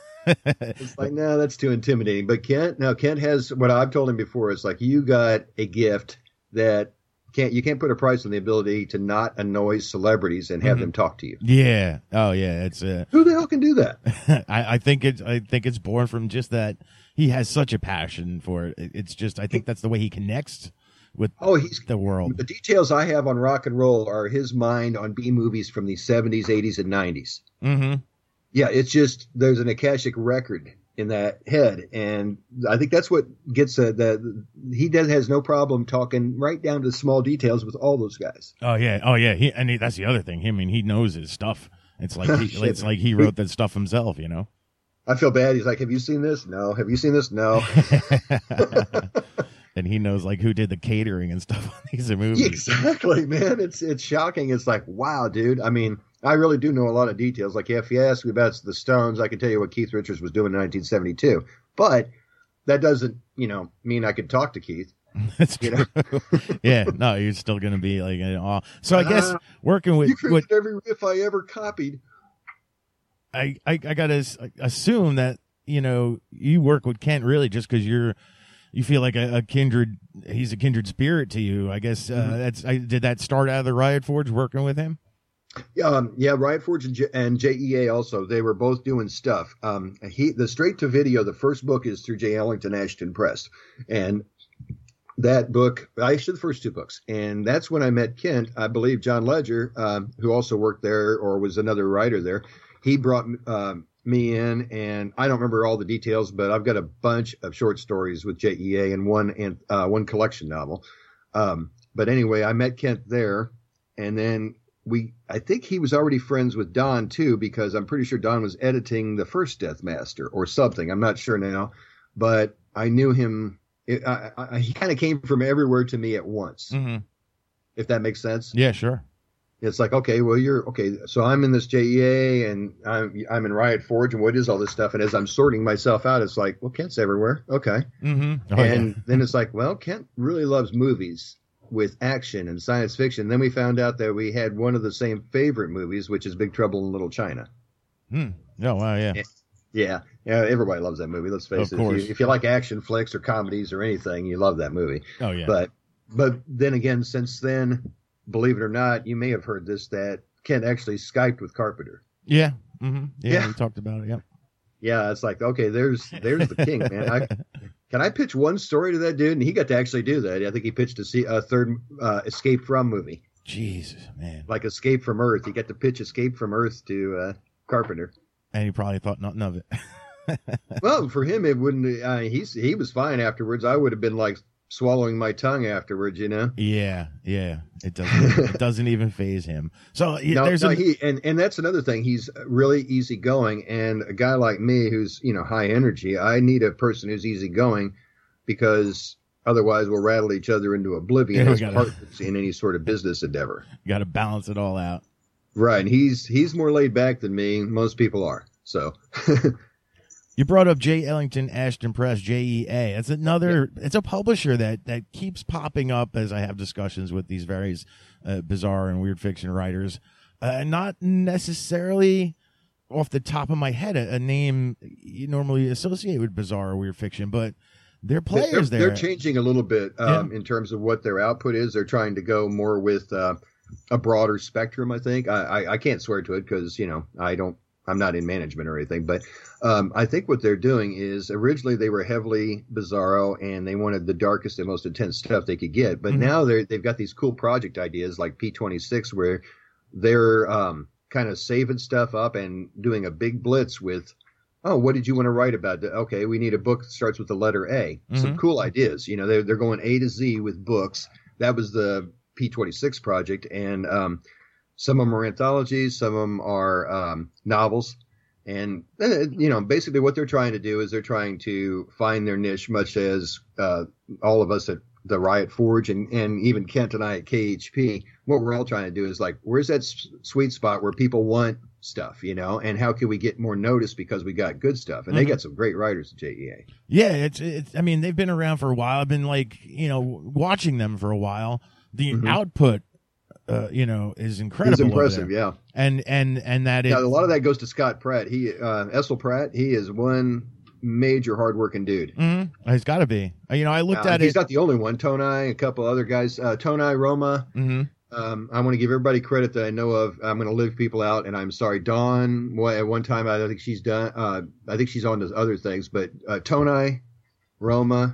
It's like, no, that's too intimidating. But Kent, no, Kent has what I've told him before. It's like, you got a gift that can't, you can't put a price on the ability to not annoy celebrities and have Mhm. them talk to you. Yeah. Oh yeah. It's uh, Who the hell can do that? I, I think it's I think it's born from just that he has such a passion for it. It- It's just I think that's the way he connects with Oh, he's the world. the details I have on rock and roll are his mind on B movies from the seventies, eighties, and nineties. Mm-hmm. Yeah, it's just there's an Akashic record in that head, and I think that's what gets uh, the he does has no problem talking right down to the small details with all those guys. Oh yeah. Oh yeah. He, and he, that's the other thing. I mean, he knows his stuff. It's like he, Shit. it's like he wrote that stuff himself. You know. I feel bad. He's like, "Have you seen this? No. Have you seen this? No." And he knows like who did the catering and stuff on these movies. Exactly, man. It's it's shocking. It's like, wow, dude. I mean, I really do know a lot of details. Like, if you ask me about the Stones, I can tell you what Keith Richards was doing in nineteen seventy-two. But that doesn't, you know, mean I could talk to Keith. That's You true. Yeah, no, you're still gonna be like in awe. So I guess Uh, working with, You created with every riff I ever copied. I, I I gotta s- assume that you know you work with Kent really just because you're you feel like a, a kindred. He's a kindred spirit to you. I guess uh, Mm-hmm. that's. I, did that start out of the Riot Forge working with him? Um, yeah, Riot Forge and, J- and J E A also. They were both doing stuff. Um, he the straight to video. The first book is through J. Ellington Ashton Press, and that book, actually the first two books, and that's when I met Kent. I believe John Ledger, um, who also worked there or was another writer there. He brought um, me in, and I don't remember all the details, but I've got a bunch of short stories with J E A and one and uh, one collection novel. Um, but anyway, I met Kent there, and then we I think he was already friends with Don too, because I'm pretty sure Don was editing the first Deathmaster or something. I'm not sure now, but I knew him. It, I, I, he kind of came from everywhere to me at once, Mm-hmm. if that makes sense. Yeah, sure. It's like, okay, well, you're okay. So I'm in this J E A and I'm I'm in Riot Forge, and what is all this stuff? And as I'm sorting myself out, it's like, well, Kent's everywhere. Okay. Mm-hmm. Oh, and yeah. then it's like, well, Kent really loves movies with action and science fiction. Then we found out that we had one of the same favorite movies, which is Big Trouble in Little China. Hmm. Oh wow, yeah. Yeah, yeah, everybody loves that movie. Let's face Of it. If course. you, if you like action flicks or comedies or anything, you love that movie. Oh yeah. But but then again, since then, believe it or not, you may have heard this, that Kent actually Skyped with Carpenter. yeah. Mm-hmm. Yeah, Yeah. we talked about it. Yeah. Yeah, it's like, okay, there's there's the king, man. I, can I pitch one story to that dude? And he got to actually do that. I think he pitched a, se- a third uh, Escape From movie, Jesus, man. like Escape from Earth. He got to pitch Escape from Earth to uh, Carpenter. And he probably thought nothing of it. Well, for him, it wouldn't. Uh, he's he was fine afterwards. I would have been like swallowing my tongue afterwards, you know. Yeah, yeah. It doesn't. It doesn't even phase him. So yeah, No, there's no, a. he and and that's another thing. He's really easygoing, and a guy like me who's you know high energy, I need a person who's easygoing, because Otherwise, we'll rattle each other into oblivion Yeah, we as gotta- partners in any sort of business endeavor. Got to balance it all out. Right. And he's he's more laid back than me. Most people are. So You brought up J. Ellington Ashton Press, J E A. It's another. It's a publisher that that keeps popping up as I have discussions with these various uh, bizarre and weird fiction writers. Uh, not necessarily off the top of my head a, a name you normally associate with bizarre or weird fiction, but they're players they're, there. they're changing a little bit um, Yeah. in terms of what their output is. They're trying to go more with uh, a broader spectrum. I think I, I, I can't swear to it because you know I don't. I'm not in management or anything, but um, I think what they're doing is originally they were heavily bizarro and they wanted the darkest and most intense stuff they could get. But Mhm. now they're, they've got these cool project ideas like P twenty-six where they're um, kind of saving stuff up and doing a big blitz with, oh, what did you want to write about? Okay, we need a book that starts with the letter A. Some Mhm. cool ideas. You know, they're, they're going A to Z with books. That was the P twenty-six project. And um, some of them are anthologies, some of them are um, novels. And, uh, you know, basically what they're trying to do is they're trying to find their niche, much as uh, all of us at the Riot Forge and, and even Kent and I at K H P, what we're all trying to do is like, where's that s- sweet spot where people want stuff, you know, and how can we get more notice because we got good stuff? And they Mhm. got some great writers at J E A. Yeah, it's it's. I mean, they've been around for a while. I've been like, you know, watching them for a while. The Mhm. output, uh, you know, is incredible. It's over impressive, there. yeah. And and and that is Now, a lot of that goes to Scott Pratt. He, uh, Essel Pratt, he is one major hardworking dude. Mhm. It's got to be. Uh, You know, I looked Uh, at he's it. not the only one. Tonai, a couple other guys. Uh, Tonai, Roma. Mhm. Um, I want to give everybody credit that I know of. I'm going to leave people out, and I'm sorry. Dawn, well, at one time, I don't think she's done. Uh, I think she's on to other things, but uh, Tonai, Roma,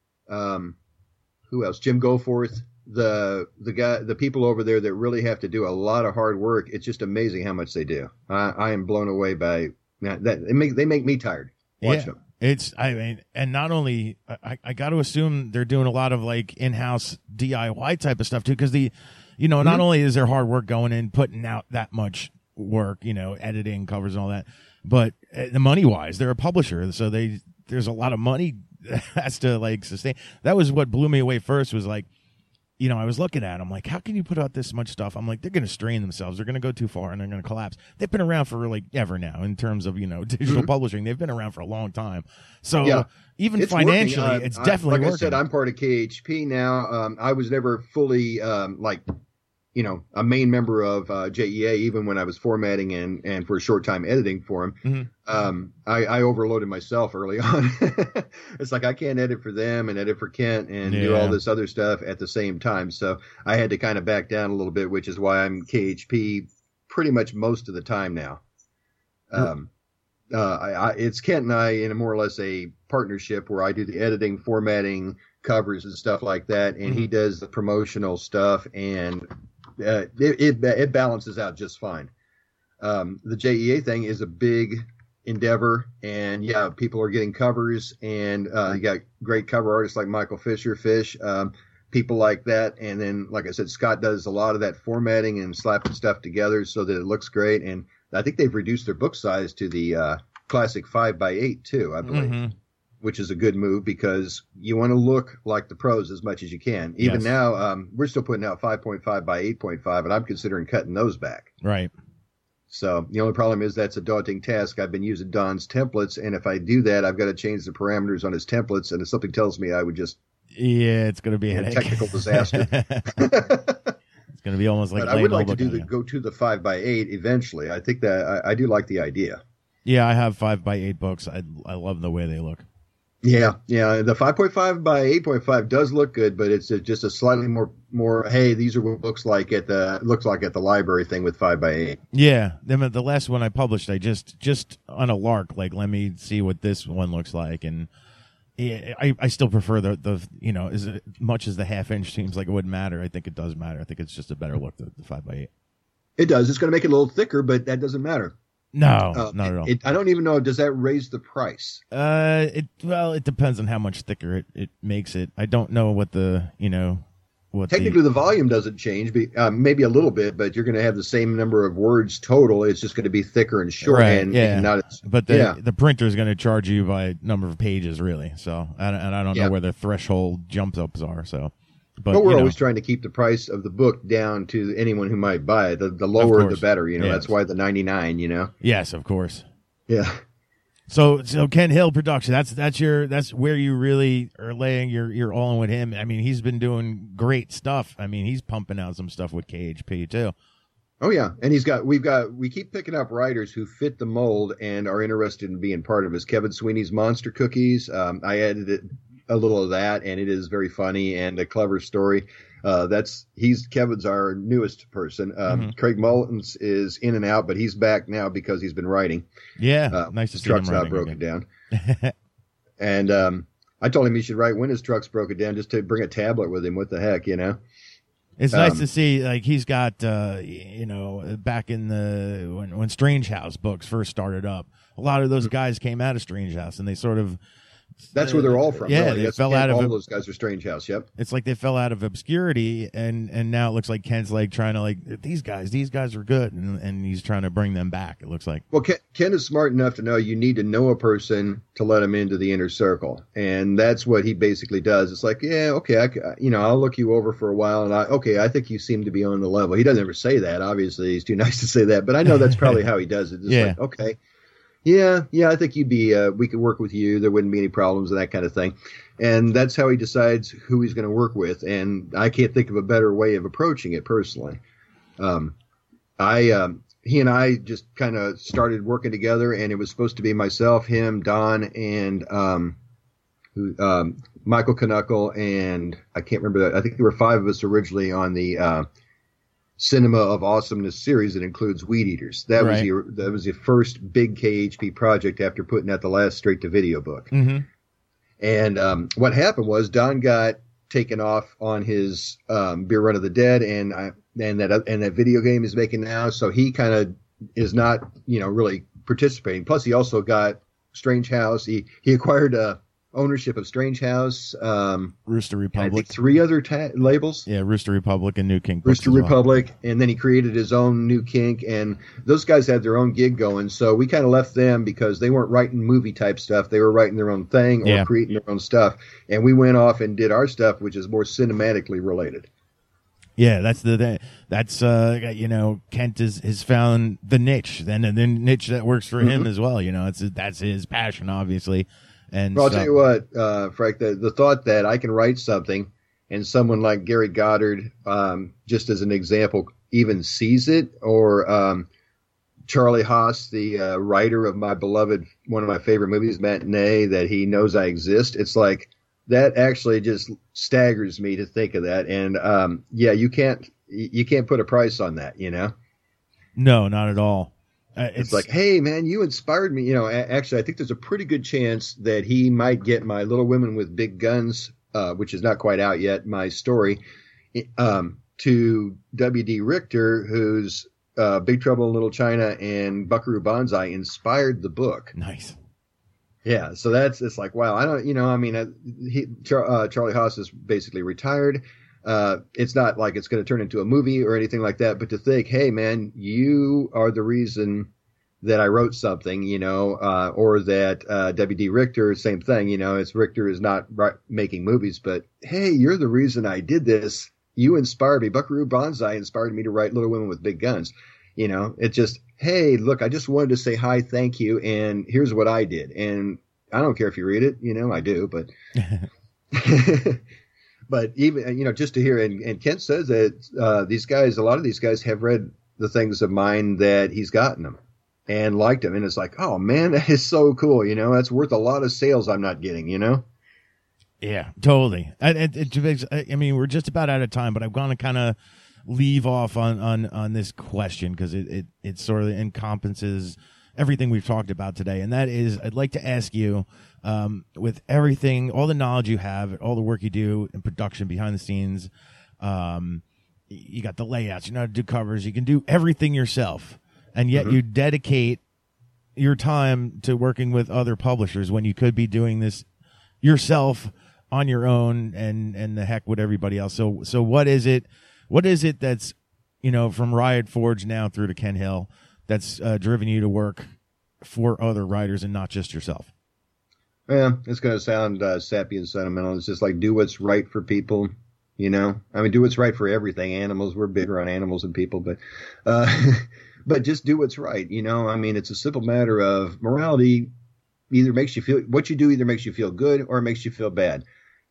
um, who else? Jim Goforth, the the guy, the people over there that really have to do a lot of hard work. It's just amazing how much they do. I, I am blown away by man, that. They make they make me tired. Watch Yeah. them. It's, I mean, and not only, I, I got to assume they're doing a lot of like in-house D I Y type of stuff too, because the, you know, not Mhm. only is there hard work going in, putting out that much work, you know, editing, covers, and all that, but uh, the money wise, they're a publisher, so they there's a lot of money that has to like sustain. That was what blew me away first. Was like, you know, I was looking at them like, how can you put out this much stuff? I'm like, they're going to strain themselves. They're going to go too far and they're going to collapse. They've been around for like ever now in terms of, you know, digital Mhm. publishing. They've been around for a long time. So Yeah. even It's financially, working. Uh, it's I- definitely like working. I said, I'm part of K H P now. Um, I was never fully um, like, you know, a main member of uh, J E A, even when I was formatting and, and for a short time editing for him. Mhm. Um, I, I overloaded myself early on. It's like I can't edit for them and edit for Kent and do Yeah. all this other stuff at the same time. So I had to kind of back down a little bit, which is why I'm K H P pretty much most of the time now. Um, uh, I, I, it's Kent and I in a more or less a partnership where I do the editing, formatting, covers and stuff like that, and he does the promotional stuff, and uh, it, it it balances out just fine. Um, the J E A thing is a big endeavor, and yeah, people are getting covers, and uh, you got great cover artists like Michael Fisher, Fish, um, people like that, and then like I said, Scott does a lot of that formatting and slapping stuff together so that it looks great, and I think they've reduced their book size to the uh, classic five by eight too, I believe. Mhm. Which is a good move because you want to look like the pros as much as you can. Even Yes. now, um, we're still putting out five point five by eight point five, and I'm considering cutting those back. Right. So the only problem is that's a daunting task. I've been using Don's templates, and if I do that, I've got to change the parameters on his templates, and if something tells me I would just Yeah, it's going to be a A headache. technical disaster. It's going to be almost like but I laying would the like to book do on the you. go to the five by eight eventually. I think that I, I do like the idea. Yeah, I have five by eight books. I I love the way they look. Yeah, yeah. The five point five by eight point five does look good, but it's a, just a slightly more more. Hey, these are what it looks like at the looks like at the library thing with five by eight. Yeah, then the last one I published, I just just on a lark, like let me see what this one looks like, and yeah, I I still prefer the the you know as much as the half inch seems like it wouldn't matter. I think it does matter. I think it's just a better look the, the five by eight. It does. It's going to make it a little thicker, but that doesn't matter. No, Uh, not at all. It, I don't even know. Does that raise the price? Uh, it well, it depends on how much thicker it, it makes it. I don't know what the you know what Technically, the, the volume doesn't change, be, uh, maybe a little bit, but you're going to have the same number of words total. It's just going to be thicker and short, right, and, yeah. and not as, but the yeah. the printer is going to charge you by number of pages, really. So, and, and I don't Yeah. know where the threshold jump ups are. So, but, But we're you know, always trying to keep the price of the book down to anyone who might buy it. The, the lower, the course. better. You know, Yes. that's why the ninety-nine. You know, yes, of course. yeah. So, so Ken Hill production. That's that's your that's where you really are laying your your all in with him. I mean, he's been doing great stuff. I mean, he's pumping out some stuff with K H P too. Oh yeah, and he's got we've got we keep picking up writers who fit the mold and are interested in being part of his Kevin Sweeney's Monster Cookies. Um, I edited a little of that, and it is very funny and a clever story. Uh, that's he's Kevin's our newest person. Um, Mm-hmm. Craig Mullins is in and out, but he's back now because he's been writing. Yeah, Uh, nice to his see him truck's not writing broken again. down. And um, I told him he should write when his truck's broken down, just to bring a tablet with him. What the heck, you know? It's nice Um, to see, like, he's got, uh, you know, back in the when when Strange House books first started up, a lot of those guys came out of Strange House, and they sort of That's where they're all from. Yeah, really. they That's- fell out of all it. those guys are Strange House. Yep. It's like they fell out of obscurity, and and now it looks like Ken's like trying to like these guys, these guys are good, and and he's trying to bring them back. It looks like. Well, Ken, Ken is smart enough to know you need to know a person to let him into the inner circle, and that's what he basically does. It's like, yeah, okay, I, c- you know, I'll look you over for a while, and I, okay, I think you seem to be on the level. He doesn't ever say that. Obviously, he's too nice to say that, but I know that's probably how he does it. It's Yeah. like, okay, yeah, yeah, I think you'd be, uh, we could work with you. There wouldn't be any problems and that kind of thing. And that's how he decides who he's going to work with. And I can't think of a better way of approaching it personally. Um, I, um, he and I just kind of started working together, and it was supposed to be myself, him, Don, and um, who, um, Michael Knuckle, and I can't remember that. I think there were five of us originally on the uh, Cinema of Awesomeness series that includes Weed Eaters. That was Right. the that was the first big K H P project after putting out the last straight to video book. Mm-hmm. And um, what happened was Don got taken off on his um, Beer Run of the Dead, and I, and that and that video game he's making now. So he kind of is not, you know, really participating. Plus, he also got Strange House. He he acquired uh, ownership of Strange House. Um, Rooster I Republic. think three other ta- labels. Yeah, Rooster Republic and New King. Books Rooster as well. Republic, and then he created his own New Kink, and those guys had their own gig going, so we kind of left them because they weren't writing movie type stuff. They were writing their own thing or Yeah. creating their own stuff, and we went off and did our stuff, which is more cinematically related. Yeah, that's the thing. That's uh, you know, Kent is has found the niche, then the niche that works for him as well. You know, it's that's his passion, obviously. And Well, I'll so- tell you what, uh, Frank, the, the thought that I can write something and someone like Gary Goddard, um, just as an example, even sees it, or um, Charlie Haas, the uh, writer of my beloved, one of my favorite movies, Matinee, that he knows I exist. It's like that actually just staggers me to think of that. And um, yeah, you can't you can't put a price on that, you know. no, not at all. Uh, It's, it's like, hey, man, you inspired me. You know, a- actually, I think there's a pretty good chance that he might get my Little Women with Big Guns, uh, which is not quite out yet, my story, um, to W D. Richter, who's uh, Big Trouble in Little China and Buckaroo Banzai inspired the book. nice. Yeah, so that's it's like, wow, I don't, you know, I mean, uh, he, Char, uh, Charlie Haas is basically retired. Uh, it's not like it's going to turn into a movie or anything like that, but to think, hey, man, you are the reason that I wrote something, you know, uh, or that uh, W D. Richter, same thing, you know, it's Richter is not right, making movies, but hey, you're the reason I did this. You inspired me. Buckaroo Banzai inspired me to write Little Women with Big Guns. You know, it's just, hey, look, I just wanted to say hi, thank you, and here's what I did. And I don't care if you read it, you know, I do, but but even, you know, just to hear, and, and Kent says that uh, these guys, a lot of these guys have read the things of mine that he's gotten them and liked them. And it's like, oh, man, that is so cool. You know, that's worth a lot of sales I'm not getting, you know? Yeah, totally. I, it, it, I mean, we're just about out of time, but I'm going to kind of leave off on, on, on this question because it, it, it sort of encompasses everything we've talked about today. And that is, I'd like to ask you, um, with everything, all the knowledge you have, all the work you do in production behind the scenes, um, you got the layouts, you know how to do covers, you can do everything yourself. And yet Mhm. you dedicate your time to working with other publishers when you could be doing this yourself on your own and, and the heck with everybody else. So, so what is it, what is it that's, you know, from Riot Forge now through to Ken Hill that's uh, driven you to work for other writers and not just yourself? Yeah, it's going to sound uh, sappy and sentimental. It's just like do what's right for people, you know. I mean, do what's right for everything. Animals, we're bigger on animals than people, but uh, but just do what's right, you know. I mean, it's a simple matter of morality. Either makes you feel what you do either makes you feel good or it makes you feel bad.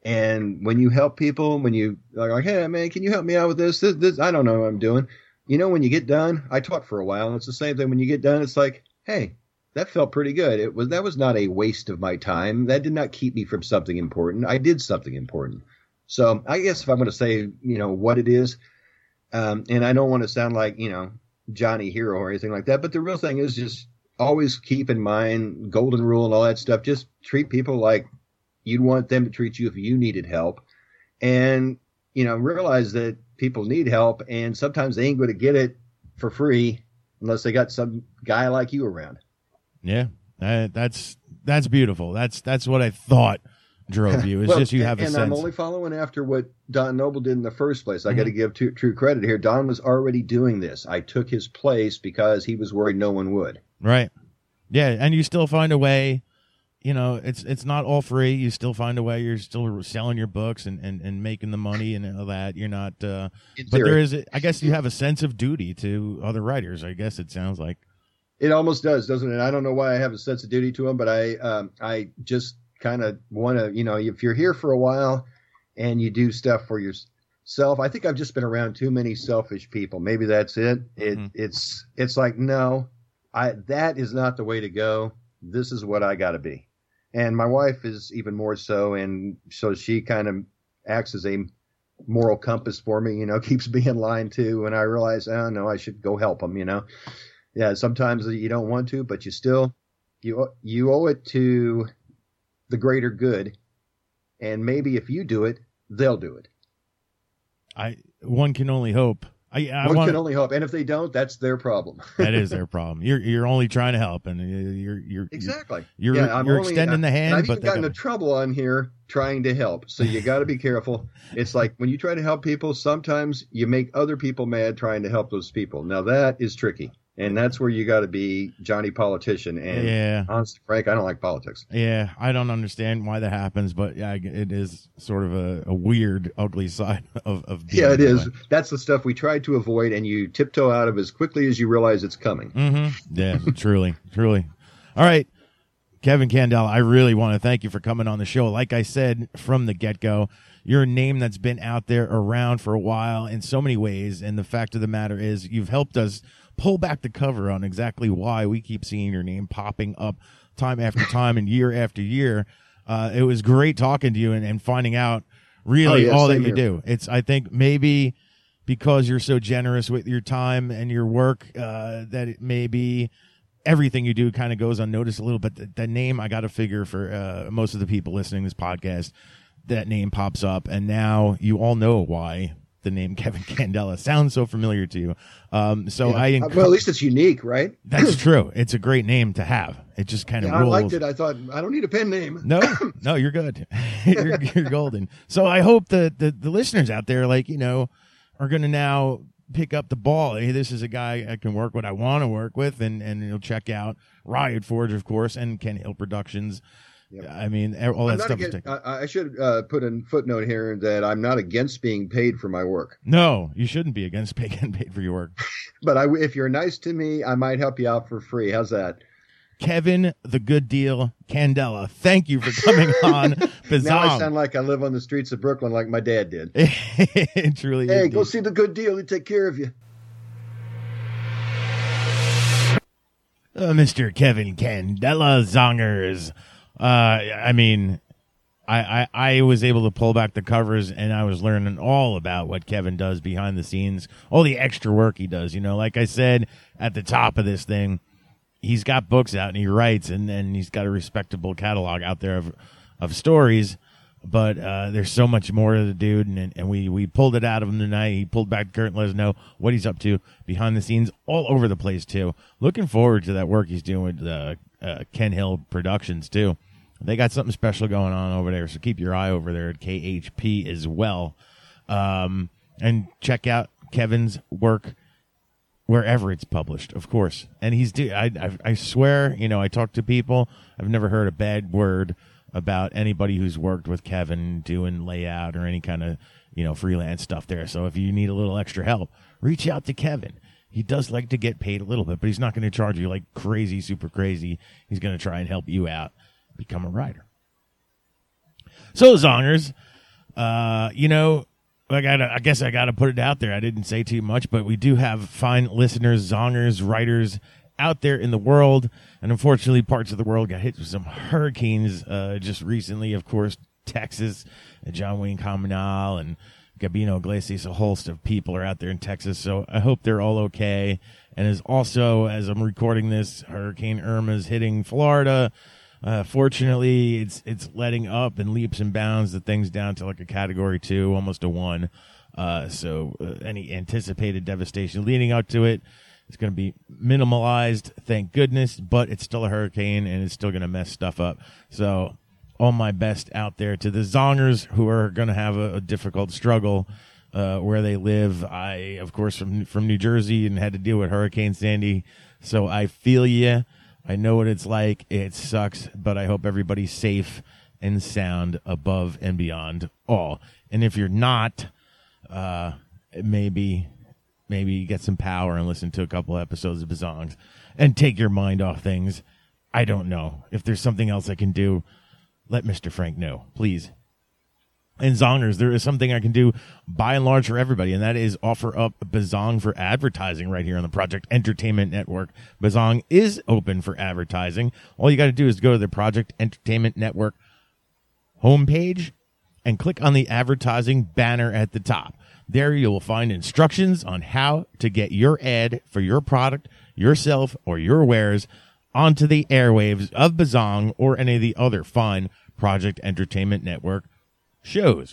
And when you help people, when you are like, hey man, can you help me out with this? This, this I don't know what I'm doing. You know, when you get done, I taught for a while, and it's the same thing. When you get done, it's like, hey, that felt pretty good. It was that was not a waste of my time. That did not keep me from something important. I did something important. So I guess if I'm going to say, you know, what it is, um, and I don't want to sound like, you know, Johnny Hero or anything like that, but the real thing is just always keep in mind golden rule and all that stuff. Just treat people like you'd want them to treat you if you needed help, and you know, realize that people need help, and sometimes they ain't going to get it for free unless they got some guy like you around. Yeah, uh, that's that's beautiful. That's that's what I thought drove you. It's well, just you have and, a and sense. I'm only following after what Don Noble did in the first place. I Mm-hmm. got to give t- true credit here. Don was already doing this. I took his place because he was worried no one would. Right. Yeah, and you still find a way. You know, it's it's not all free. You still find a way. You're still selling your books and, and, and making the money and all that. You're not. Uh, In but theory. there is. I guess you have a sense of duty to other writers. I guess it sounds like. It almost does, doesn't it? I don't know why I have a sense of duty to him, but I um, I just kind of want to, you know, if you're here for a while and you do stuff for yourself, I think I've just been around too many selfish people. Maybe that's it. It Mm-hmm. it's it's like no, I that is not the way to go. This is what I got to be, and my wife is even more so, and so she kind of acts as a moral compass for me. You know, keeps me in line too. And I realize, oh no, I should go help them. You know. Yeah, sometimes you don't want to, but you still you you owe it to the greater good, and maybe if you do it, they'll do it. I one can only hope. I, I One want can only hope, and if they don't, that's their problem. that is their problem. You're you're only trying to help, and you're you're Exactly. You're yeah, I'm you're only, extending the hand, and I've but even they gotten don't. into trouble on here trying to help. So you got to be careful. It's like when you try to help people, sometimes you make other people mad trying to help those people. Now that is tricky. And that's where you got to be Johnny Politician. And Yeah. honestly, Frank, I don't like politics. Yeah, I don't understand why that happens, but yeah, it is sort of a, a weird, ugly side of of being Yeah, it that is. way. That's the stuff we try to avoid, and you tiptoe out of as quickly as you realize it's coming. Mm-hmm. Yeah, truly, truly. All right, Kevin Candela, I really want to thank you for coming on the show. Like I said from the get-go, you're a name that's been out there around for a while in so many ways, and the fact of the matter is you've helped us pull back the cover on exactly why we keep seeing your name popping up time after time and year after year. Uh, it was great talking to you and, and finding out really Oh, yeah, all that same you here. do. It's, I think maybe because you're so generous with your time and your work, uh, that it maybe everything you do kind of goes unnoticed a little, but the, the name I got to figure for, uh, most of the people listening to this podcast, that name pops up, and now you all know why the name Kevin Candela sounds so familiar to you. Um, so I, Uh, well, at least it's unique, right? that's true. It's a great name to have. It just kind of Yeah, I rolls. liked it. I thought, I don't need a pen name. No, no, you're good. you're, you're golden. So I hope that the, the listeners out there, like, you know, are going to now pick up the ball. Hey, this is a guy I can work with, I want to work with, and, and you'll check out Riot Forge, of course, and Ken Hill Productions. Yep. I mean, all I'm that not stuff is against, taken. I, I should uh, put a footnote here that I'm not against being paid for my work. No, you shouldn't be against pay, getting paid for your work. But I, if you're nice to me, I might help you out for free. How's that? Kevin, the good deal, Candela, thank you for coming on Now I Bazong. sound like I live on the streets of Brooklyn like my dad did. It truly Hey, is. go see the good deal. He'll take care of you. Uh, Mister Kevin Candela Zongers. Uh, I mean, I, I, I was able to pull back the covers, and I was learning all about what Kevin does behind the scenes, all the extra work he does. You know, like I said at the top of this thing, he's got books out and he writes, and then he's got a respectable catalog out there of of stories. But uh, there's so much more to the dude, and and we, we pulled it out of him tonight. He pulled back the curtain, let us know what he's up to behind the scenes, all over the place too. Looking forward to that work he's doing with uh, uh, Ken Hill Productions too. They got something special going on over there, so keep your eye over there at K H P as well. Um, and check out Kevin's work wherever it's published, of course. And he's, do- I, I, I swear, you know, I talk to people, I've never heard a bad word about anybody who's worked with Kevin doing layout or any kind of, you know, freelance stuff there. So if you need a little extra help, reach out to Kevin. He does like to get paid a little bit, but he's not going to charge you like crazy, super crazy. He's going to try and help you out. Become a writer. So, Zongers, uh, you know, I gotta, I guess I got to put it out there. I didn't say too much, but we do have fine listeners, Zongers, writers out there in the world. And unfortunately, parts of the world got hit with some hurricanes uh, just recently. Of course, Texas, John Wayne Cominal and Gabino Iglesias, a host of people are out there in Texas. So I hope they're all okay. And as also, as I'm recording this, Hurricane Irma is hitting Florida. Uh, fortunately, it's it's letting up in leaps and bounds. The thing's down to like a category two, almost a one. Uh, so uh, any anticipated devastation leading up to it is going to be minimalized, thank goodness. But it's still a hurricane, and it's still going to mess stuff up. So all my best out there to the Zongers who are going to have a, a difficult struggle uh, where they live. I, of course, from from New Jersey and had to deal with Hurricane Sandy, so I feel you. I know what it's like. It sucks, but I hope everybody's safe and sound above and beyond all. And if you're not, uh, maybe maybe get some power and listen to a couple episodes of Bazongs and take your mind off things. I don't know. If there's something else I can do, let Mister Frank know, please. And Zongers, there is something I can do by and large for everybody, and that is offer up Bazong for advertising right here on the Project Entertainment Network. Bazong is open for advertising. All you got to do is go to the Project Entertainment Network homepage and click on the advertising banner at the top. There you will find instructions on how to get your ad for your product, yourself, or your wares onto the airwaves of Bazong or any of the other fine Project Entertainment Network shows.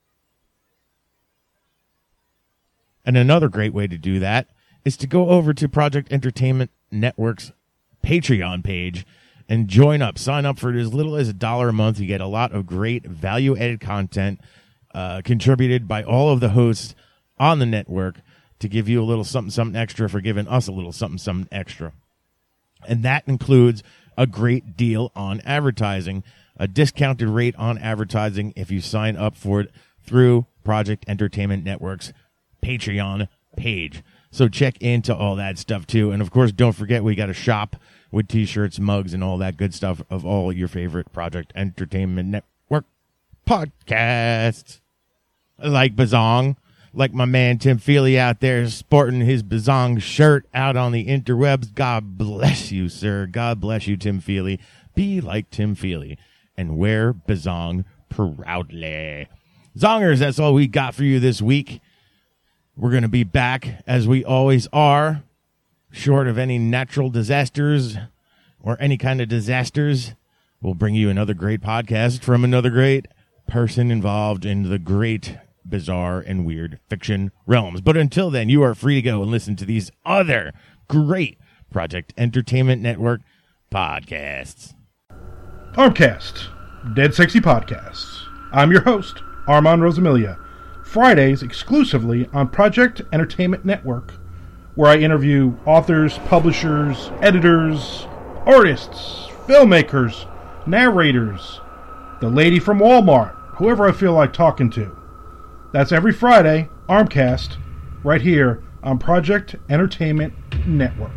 And another great way to do that is to go over to Project Entertainment Network's Patreon page and join up. Sign up for as little as a dollar a month. You get a lot of great value-added content uh, contributed by all of the hosts on the network to give you a little something, something extra for giving us a little something, something extra. And that includes a great deal on advertising, a discounted rate on advertising if you sign up for it through Project Entertainment Network's Patreon page. So check into all that stuff too. And of course, don't forget we got a shop with t-shirts, mugs, and all that good stuff of all your favorite Project Entertainment Network podcasts. Like Bazong, like my man Tim Feely out there sporting his Bazong shirt out on the interwebs. God bless you, sir. God bless you, Tim Feely. Be like Tim Feely and wear Bazong proudly. Zongers, that's all we got for you this week. We're going to be back, as we always are, short of any natural disasters or any kind of disasters. We'll bring you another great podcast from another great person involved in the great, bizarre, and weird fiction realms. But until then, you are free to go and listen to these other great Project Entertainment Network podcasts. Armcast, Dead Sexy Podcasts. I'm your host, Armand Rosamilia. Fridays exclusively on Project Entertainment Network, where I interview authors, publishers, editors, artists, filmmakers, narrators, the lady from Walmart, whoever I feel like talking to. That's every Friday, Armcast, right here on Project Entertainment Network.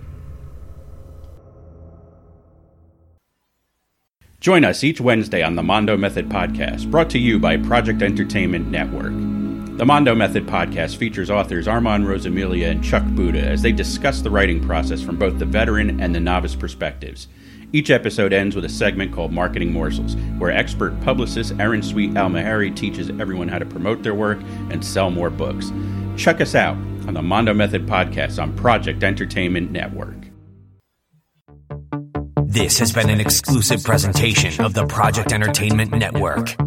Join us each Wednesday on the Mondo Method Podcast, brought to you by Project Entertainment Network. The Mondo Method Podcast features authors Armand Rosamilia and Chuck Buda as they discuss the writing process from both the veteran and the novice perspectives. Each episode ends with a segment called Marketing Morsels, where expert publicist Erin Sweet Almaheri teaches everyone how to promote their work and sell more books. Check us out on the Mondo Method Podcast on Project Entertainment Network. This has been an exclusive presentation of the Project Entertainment Network.